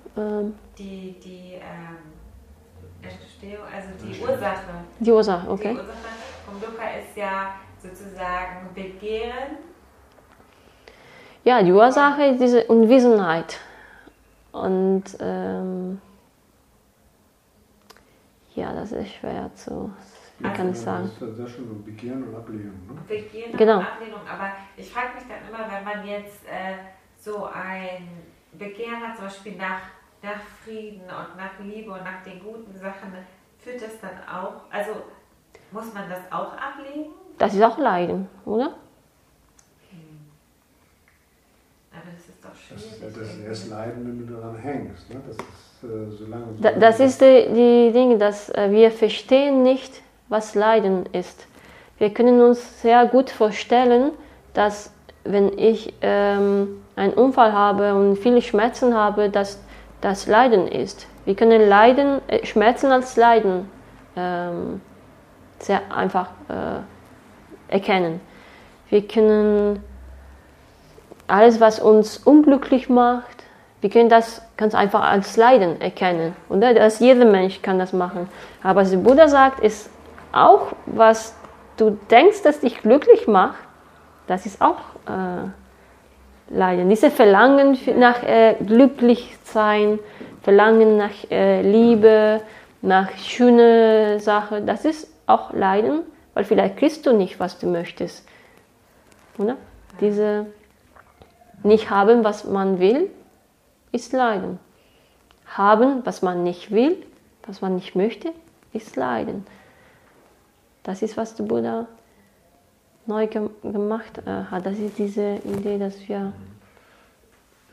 Entstehung, also die Ursache. Die Ursache, okay. Die Ursache vom Dukkha ist ja sozusagen Begehren. Ja, die Ursache ist diese Unwissenheit. Und das ist schwer zu... Wie kann ich sagen? Das ist ja schon so Begehren und Ablehnung. Ne? Begehren und Ablehnung, aber ich frage mich dann immer, wenn man jetzt so ein Begehren hat, zum Beispiel nach Frieden und nach Liebe und nach den guten Sachen, führt das dann auch, also muss man das auch ablegen? Das ist auch Leiden, oder? Aber das ist doch schwierig. Das ist erst Leiden, wenn du daran hängst. Ne? Das ist, solange das ist die Dinge, dass wir verstehen nicht, was Leiden ist. Wir können uns sehr gut vorstellen, dass wenn ich einen Unfall habe und viele Schmerzen habe, dass das Leiden ist. Wir können Schmerzen als Leiden sehr einfach erkennen. Wir können alles, was uns unglücklich macht, wir können das ganz einfach als Leiden erkennen. Oder? Jeder Mensch kann das machen. Aber was der Buddha sagt, ist auch, was du denkst, dass dich glücklich macht, das ist auch Leiden. Diese Verlangen nach glücklich sein, Verlangen nach Liebe, nach schöne Sachen, das ist auch Leiden, weil vielleicht kriegst du nicht, was du möchtest. Oder? Diese nicht haben, was man will, ist Leiden. Haben, was man nicht will, was man nicht möchte, ist Leiden. Das ist, was der Buddha neu gemacht hat. Das ist diese Idee, dass wir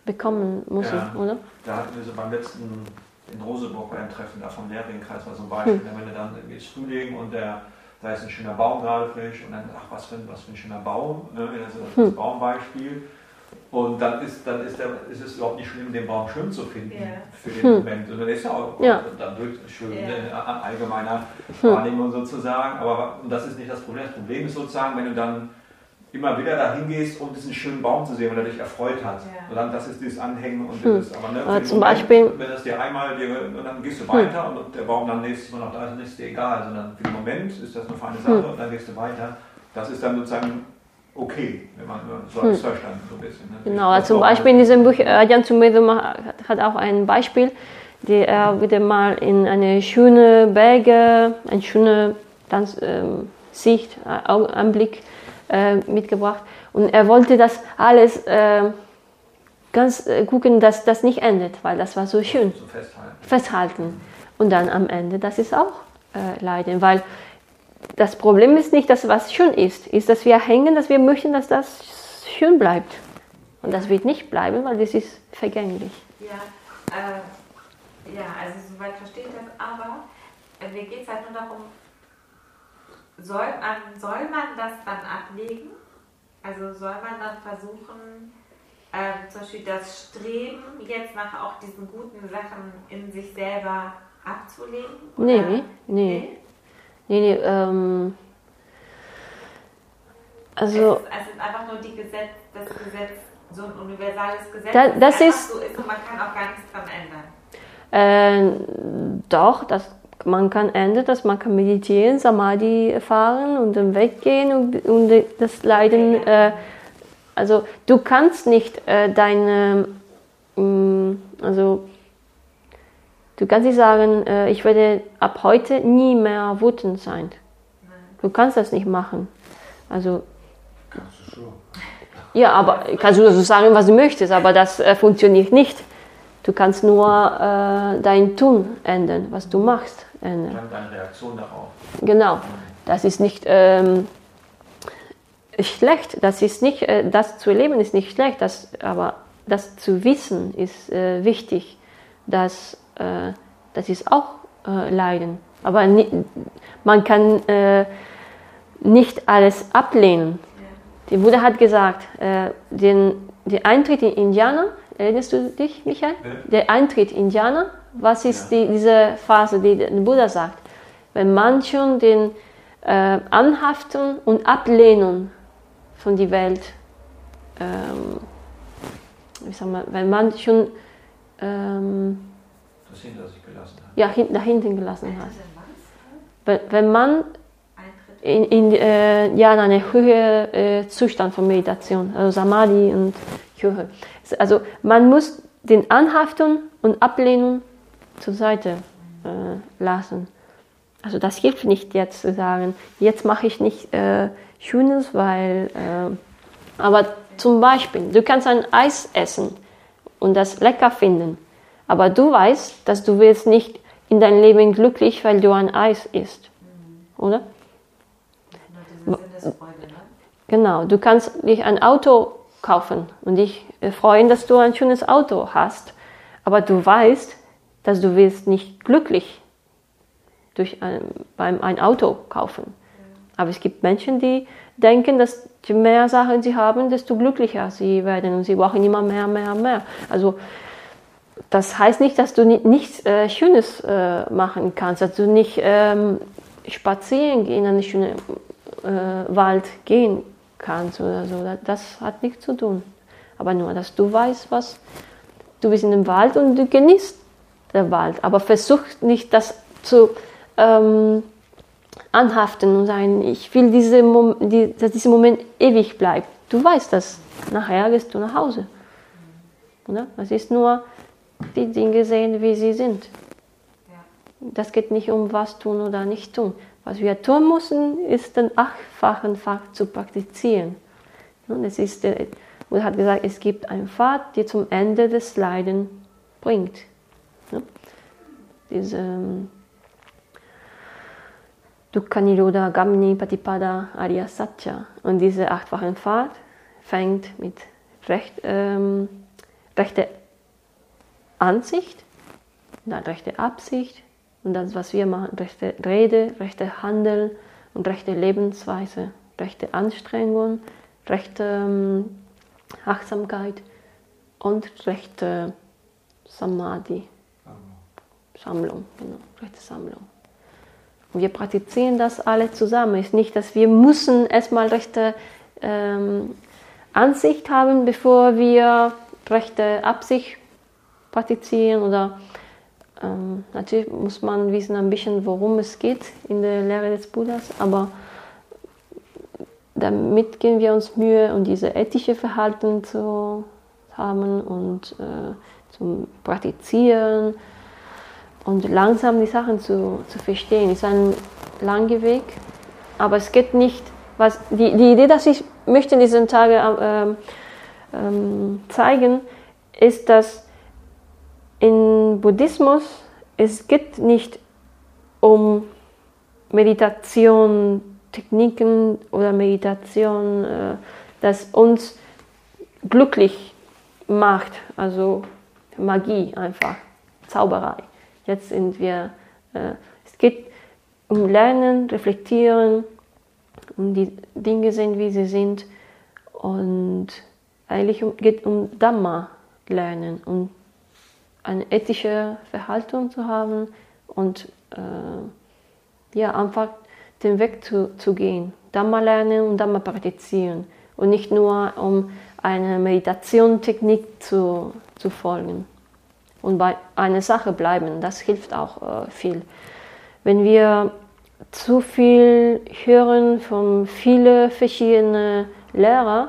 bekommen müssen, oder? Da hatten wir so beim letzten in Roseburg bei einem Treffen da vom Lehrlingkreis war so ein Beispiel, wenn du dann ist Frühling und da ist ein schöner Baum gerade frisch und dann, ach was für ein schöner Baum, ne? Das Baumbeispiel. Und dann ist es überhaupt nicht schlimm, den Baum schön zu finden für den Moment. Und dann ist ja auch dann wirklich schön in allgemeiner Wahrnehmung sozusagen. Aber und das ist nicht das Problem. Das Problem ist sozusagen, wenn du dann immer wieder dahin gehst, um diesen schönen Baum zu sehen, weil er dich erfreut hat. Und dann, das ist dieses Anhängen und dieses, aber ne, zum Beispiel, wenn das dir einmal, und dann gehst du weiter und der Baum dann nächstes Mal noch da ist, dann ist dir egal, sondern für den Moment ist das eine feine Sache und dann gehst du weiter. Das ist dann sozusagen okay, wenn man so als verstanden so ein bisschen. Ne? Genau, also zum Beispiel in diesem Buch, Adrian Zumedo hat auch ein Beispiel, er wieder mal in eine schöne Berge, eine schöne Sicht, Anblick mitgebracht. Und er wollte das alles ganz gucken, dass das nicht endet, weil das war so schön. So festhalten. Und dann am Ende, das ist auch Leiden, weil das Problem ist nicht, dass was schön ist, dass wir hängen, dass wir möchten, dass das schön bleibt. Und das wird nicht bleiben, weil das ist vergänglich. Also soweit verstehe ich das, aber mir geht es halt nur darum, soll man das dann ablegen? Also soll man dann versuchen, zum Beispiel das Streben jetzt nach auch diesen guten Sachen in sich selber abzulegen? Nee. Also es ist einfach nur das Gesetz, so ein universales Gesetz, das ist so ist und man kann auch gar nichts dran ändern. Doch, man kann ändern, dass man kann meditieren, Samadhi erfahren und dann weggehen und das Leiden. Also du kannst nicht du kannst nicht sagen, ich werde ab heute nie mehr wütend sein. Du kannst das nicht machen. Also Kannst du schon. ja, aber kannst du so sagen, was du möchtest, aber das funktioniert nicht. Du kannst nur dein Tun ändern, was du machst. Dann deine Reaktion darauf. Genau. Das ist nicht schlecht. Das ist nicht, das zu erleben ist nicht schlecht. Aber das zu wissen ist wichtig. Das ist auch Leiden. Aber man kann nicht alles ablehnen. Der Buddha hat gesagt, der Eintritt in Indianer, erinnerst du dich, Michael? Der Eintritt in Indianer, was ist diese Phase, die der Buddha sagt? Wenn man schon den Anhaften und Ablehnen von der Welt, wenn man schon das hinter sich gelassen hat. Ja, nach hinten gelassen hat. Wenn man in einen höheren Zustand von Meditation, also Samadhi und höher. Also man muss den Anhaftung und Ablehnen zur Seite lassen. Also das hilft nicht jetzt zu sagen, jetzt mache ich nicht Schönes, weil... aber zum Beispiel, du kannst ein Eis essen und das lecker finden. Aber du weißt, dass du wirst nicht in deinem Leben glücklich, weil du ein Eis isst. Oder? Genau, du kannst dich ein Auto kaufen und dich freuen, dass du ein schönes Auto hast. Aber du weißt, dass du wirst nicht glücklich beim ein Auto kaufen. Aber es gibt Menschen, die denken, dass je mehr Sachen sie haben, desto glücklicher sie werden und sie brauchen immer mehr. Also das heißt nicht, dass du nichts Schönes machen kannst, dass du nicht spazieren gehen, in einen schönen Wald gehen kannst oder so. Das hat nichts zu tun. Aber nur, dass du weißt, du bist in dem Wald und du genießt den Wald. Aber versuch nicht, das zu anhaften und sagen, ich will, dass dieser Moment ewig bleibt. Du weißt das. Nachher gehst du nach Hause. Oder? Das ist nur die Dinge sehen, wie sie sind. Das geht nicht um was tun oder nicht tun. Was wir tun müssen, ist den achtfachen Pfad zu praktizieren. Und Buddha hat gesagt, es gibt einen Pfad, der zum Ende des Leidens bringt. Dukkha Nirodha Gamini Patipada Arya Satya. Und dieser achtfachen Pfad fängt mit rechte Ansicht, dann rechte Absicht und das, was wir machen, rechte Rede, rechte Handeln und rechte Lebensweise, rechte Anstrengung, rechte Achtsamkeit und rechte Samadhi, Sammlung, genau, rechte Sammlung. Und wir praktizieren das alle zusammen. Es ist nicht, dass wir müssen erstmal rechte Ansicht haben, bevor wir rechte Absicht praktizieren oder natürlich muss man wissen ein bisschen, worum es geht in der Lehre des Buddhas, aber damit geben wir uns Mühe, um diese ethische Verhalten zu haben und zum Praktizieren und langsam die Sachen zu verstehen. Es ist ein langer Weg, aber es geht nicht, die Idee, dass ich möchte in diesen Tagen zeigen, ist, dass im Buddhismus es geht nicht um Meditation, Techniken oder Meditation, das uns glücklich macht, also Magie einfach, Zauberei. Jetzt sind wir, es geht um Lernen, Reflektieren, um die Dinge sind, wie sie sind und eigentlich geht um Dhamma lernen, um eine ethische Verhaltung zu haben und einfach den Weg zu gehen. Dhamma lernen und Dhamma praktizieren und nicht nur um eine Meditationstechnik zu folgen und bei einer Sache bleiben. Das hilft auch viel. Wenn wir zu viel hören von vielen verschiedenen Lehrern,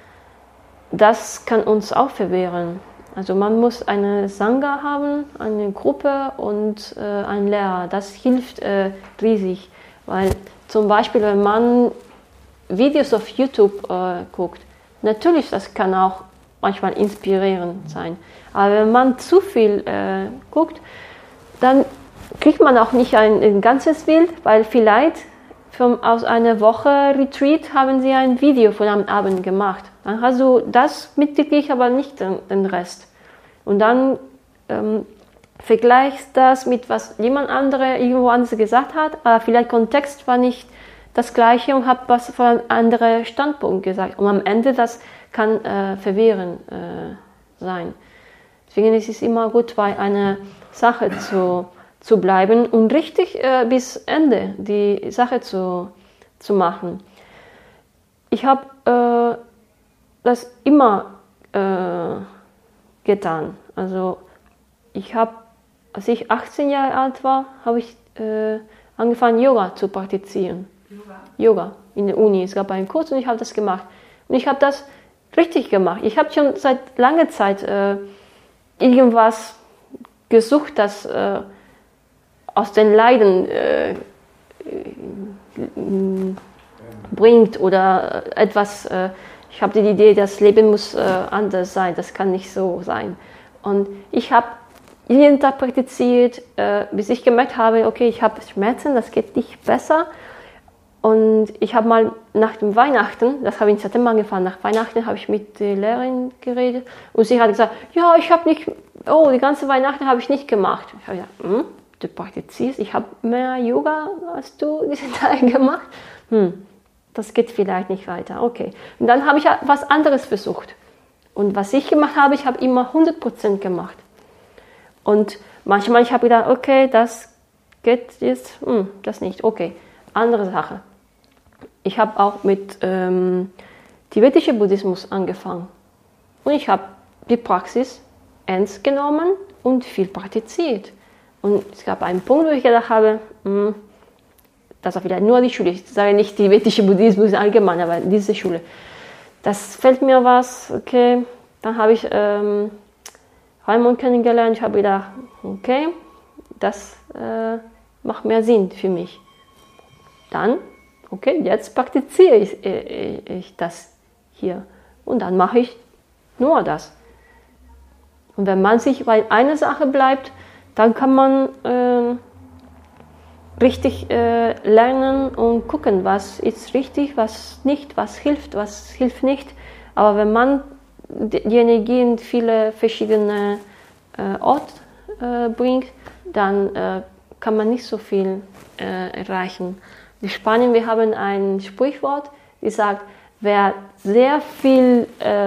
das kann uns auch verwirren. Also man muss eine Sangha haben, eine Gruppe und einen Lehrer. Das hilft riesig, weil zum Beispiel, wenn man Videos auf YouTube guckt, natürlich, das kann auch manchmal inspirierend sein. Aber wenn man zu viel guckt, dann kriegt man auch nicht ein ganzes Bild, weil vielleicht aus einer Woche Retreat haben sie ein Video von einem Abend gemacht. Dann hast du das mitgekriegt, aber nicht den Rest. Und dann vergleichst das mit was jemand andere irgendwo anders gesagt hat, aber vielleicht Kontext war nicht das Gleiche und hat was von einem anderen Standpunkt gesagt. Und am Ende das kann verwirrend sein. Deswegen ist es immer gut, bei einer Sache zu bleiben und richtig bis Ende die Sache zu machen. Ich habe das immer getan. Also als ich 18 Jahre alt war, habe ich angefangen, Yoga zu praktizieren. Yoga in der Uni. Es gab einen Kurs und ich habe das gemacht. Und ich habe das richtig gemacht. Ich habe schon seit langer Zeit irgendwas gesucht, das aus den Leiden bringt oder etwas. Ich habe die Idee, das Leben muss anders sein, das kann nicht so sein. Und ich habe jeden Tag praktiziert, bis ich gemerkt habe, okay, ich habe Schmerzen, das geht nicht besser. Und ich habe mal nach dem Weihnachten, das habe ich im September angefangen, nach Weihnachten habe ich mit der Lehrerin geredet und sie hat gesagt, ja, die ganze Weihnachten habe ich nicht gemacht. Ich habe gesagt, du praktizierst, ich habe mehr Yoga als du diesen Tag gemacht. Das geht vielleicht nicht weiter. Okay. Und dann habe ich was anderes versucht. Und was ich gemacht habe, ich habe immer 100% gemacht. Und manchmal ich habe gedacht, okay, das geht jetzt, das nicht. Okay, andere Sache. Ich habe auch mit tibetischem Buddhismus angefangen. Und ich habe die Praxis ernst genommen und viel praktiziert. Und es gab einen Punkt, wo ich gedacht habe, das war vielleicht nur die Schule, ich sage nicht tibetische Buddhismus allgemein, aber diese Schule. Das fällt mir was, okay. Dann habe ich Raimund kennengelernt, ich habe gedacht, okay, das macht mehr Sinn für mich. Dann, okay, jetzt praktiziere ich das hier. Und dann mache ich nur das. Und wenn man sich bei einer Sache bleibt, dann kann man richtig lernen und gucken, was ist richtig, was nicht, was hilft nicht. Aber wenn man die Energie in viele verschiedene Orte bringt, dann kann man nicht so viel erreichen. In Spanien, wir haben ein Sprichwort, die sagt, wer sehr viel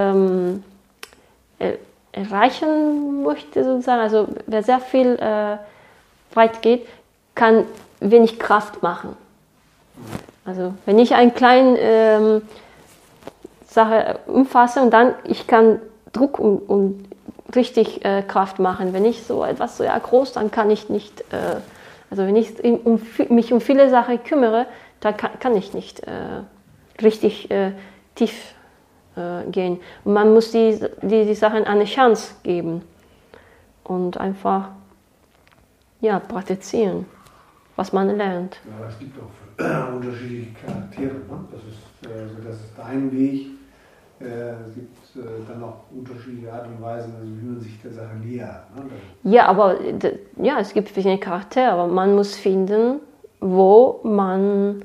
erreichen möchte, sozusagen, also wer sehr viel weit geht, kann wenig Kraft machen. Also wenn ich eine kleine Sache umfasse und dann ich kann Druck und richtig Kraft machen. Wenn ich so etwas so groß, dann kann ich nicht, also wenn ich mich um viele Sachen kümmere, dann kann ich nicht richtig tief gehen. Und man muss die Sachen eine Chance geben und einfach praktizieren, was man lernt. Ja, aber es gibt auch unterschiedliche Charaktere. Ne? Das ist dein Weg. Es gibt dann auch unterschiedliche Art und Weisen, also wie man sich der Sache nähert. Ne? Ja, aber es gibt verschiedene Charaktere, aber man muss finden, wo man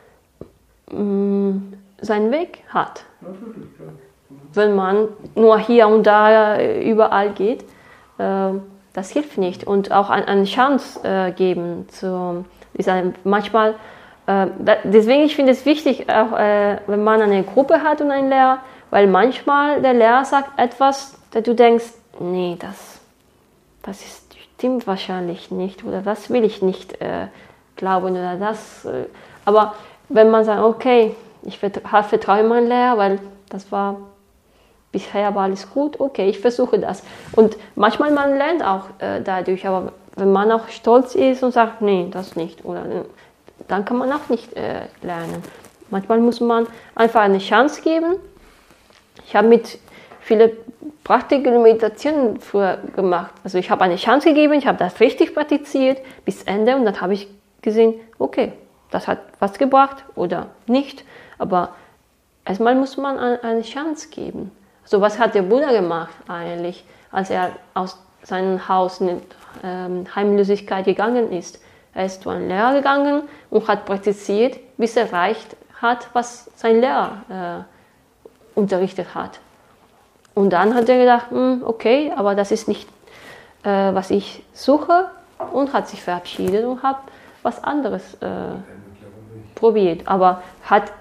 seinen Weg hat. Natürlich, klar. Wenn man nur hier und da überall geht, das hilft nicht. Und auch eine Chance geben. Manchmal, deswegen ich finde es wichtig, auch wenn man eine Gruppe hat und einen Lehrer, weil manchmal der Lehrer sagt etwas, da du denkst, nee, das stimmt wahrscheinlich nicht oder das will ich nicht glauben oder das. Aber wenn man sagt, okay, ich vertraue meinem Lehrer, weil bisher war alles gut, okay, ich versuche das. Und manchmal man lernt auch dadurch, aber wenn man auch stolz ist und sagt, nee, das nicht, dann kann man auch nicht lernen. Manchmal muss man einfach eine Chance geben. Ich habe mit vielen Praktiken und Meditationen früher gemacht. Also ich habe eine Chance gegeben, ich habe das richtig praktiziert bis Ende und dann habe ich gesehen, okay, das hat was gebracht oder nicht. Aber erstmal muss man eine Chance geben. So, was hat der Buddha gemacht eigentlich, als er aus seinem Haus in Heimlosigkeit gegangen ist? Er ist zu einem Lehrer gegangen und hat praktiziert, bis er erreicht hat, was sein Lehrer unterrichtet hat. Und dann hat er gedacht, okay, aber das ist nicht, was ich suche, und hat sich verabschiedet und hat was anderes probiert. Aber hat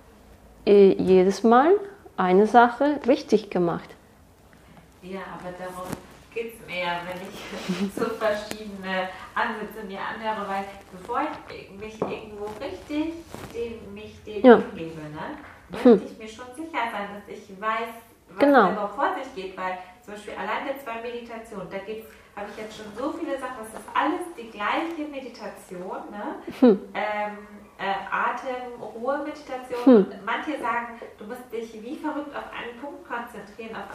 jedes Mal eine Sache richtig gemacht. Ja, aber darum geht es mir, wenn ich so verschiedene Ansätze mir anhöre, weil bevor ich mich irgendwo richtig dem hingebe, möchte ich mir schon sicher sein, dass ich weiß, was da vor sich geht, weil zum Beispiel alleine 2 Meditationen, habe ich jetzt schon so viele Sachen, das ist alles die gleiche Meditation, ne? Atem, Ruhe-Meditation. Manche sagen, du musst dich wie verrückt auf einen Punkt konzentrieren, auf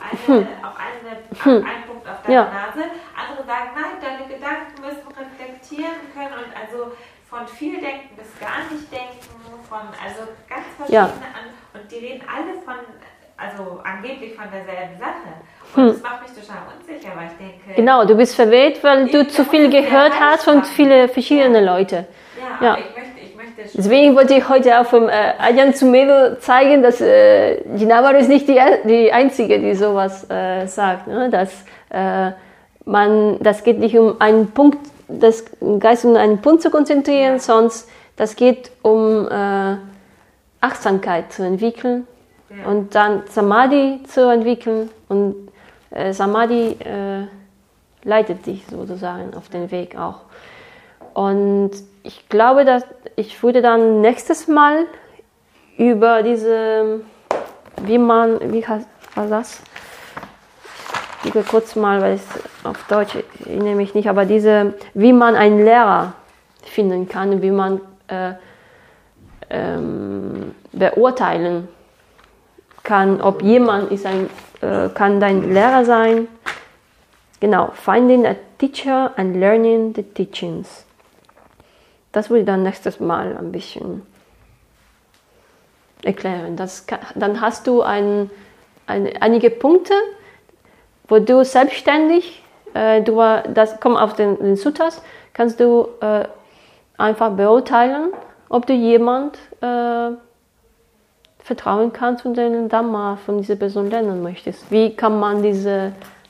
einen Punkt auf deine Nase. Andere sagen, nein, deine Gedanken müssen reflektieren können und also von viel denken bis gar nicht denken, also ganz verschiedene und die reden alle angeblich von derselben Sache. Und das macht mich total unsicher, weil ich denke... Genau, du bist verwirrt, weil du zu viel gehört hast von vielen verschiedenen Leuten. Ja, aber ich möchte deswegen wollte ich heute auch vom Ajahn Sumedho zeigen, dass Jinabaro ist nicht die Einzige, die sowas sagt. Ne? Das geht nicht um einen Punkt, das Geist um einen Punkt zu konzentrieren, sonst das geht um Achtsamkeit zu entwickeln und dann Samadhi zu entwickeln und Samadhi leitet dich sozusagen auf den Weg auch. Und ich glaube, dass ich würde dann nächstes Mal über diese, wie war das? Ich gebe kurz mal, weil es auf Deutsch erinnere mich nicht, aber wie man einen Lehrer finden kann, wie man beurteilen kann, ob jemand kann dein Lehrer sein. Genau, finding a teacher and learning the teachings. Das würde ich dann nächstes Mal ein bisschen erklären. Dann hast du einige Punkte, wo du selbstständig, das kommt auf den Suttas, kannst du einfach beurteilen, ob du jemand vertrauen kannst und den Dhamma von dieser Person lernen möchtest. Wie kann man diese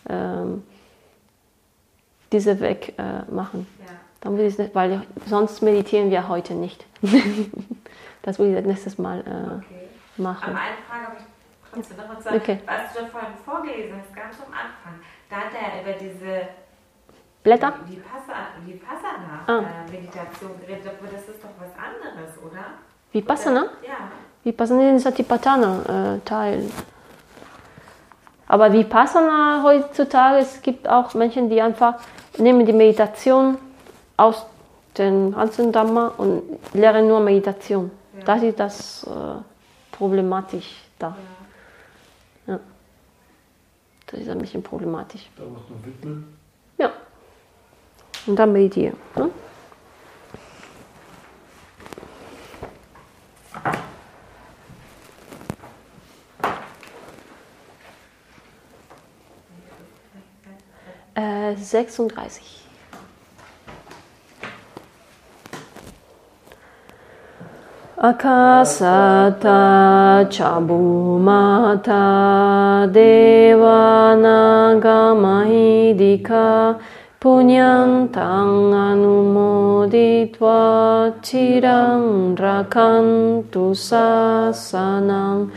Weg machen? Ja. Dann würde ich, weil sonst meditieren wir heute nicht. Das würde ich nächstes Mal machen. Aber eine Frage habe ich trotzdem noch mal zu sagen. Okay. Was du da vorhin vorgelesen hast, ganz am Anfang, da hat er über diese Blätter? Vipassana-Meditation geredet, aber das ist doch was anderes, oder? Vipassana? Ja. Vipassana ist Satipatthana-Teil. Aber Vipassana heutzutage, es gibt auch Menschen, die einfach nehmen die Meditation aus dem ganzen Dhamma und lernen nur Meditation. Ja. Das ist das problematisch da. Ja. Das ist ein bisschen problematisch. Da muss man widmen. Ja. Und dann meditieren. Ne? Äh, 36. Akasata chabumata devanagamaidika punyantang anumoditva chirang rakantu sasanang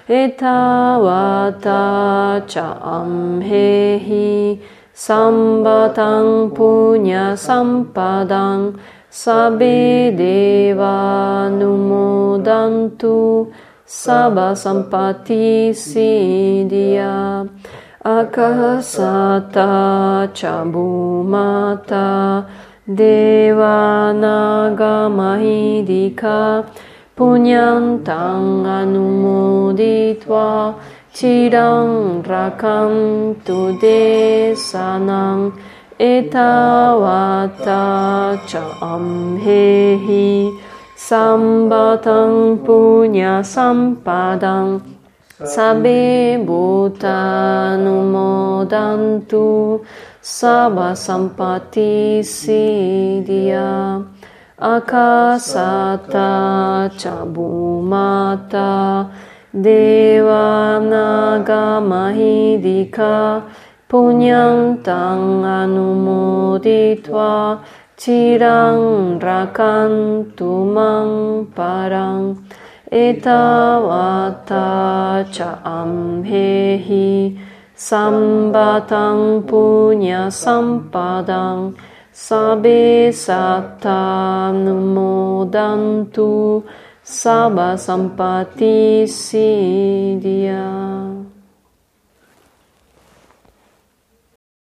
etavata cha amhehi sambatang punya sampadang Sabbe deva numodantu sabba sampati siddhya akasata chabumata deva nagamahidika punyantang anumoditva chirang rakantu desanang etavata cha amhehi sambatang punya sampadang sabbe bhuta numodantu sabba sampati siddhya akasata chabumata deva nagamahidika punyantang anumoditva chirang rakantu mang parang etavata cha amhehi sambatang punya sampadang sabbe satta numodantu sabba sampati siddhya.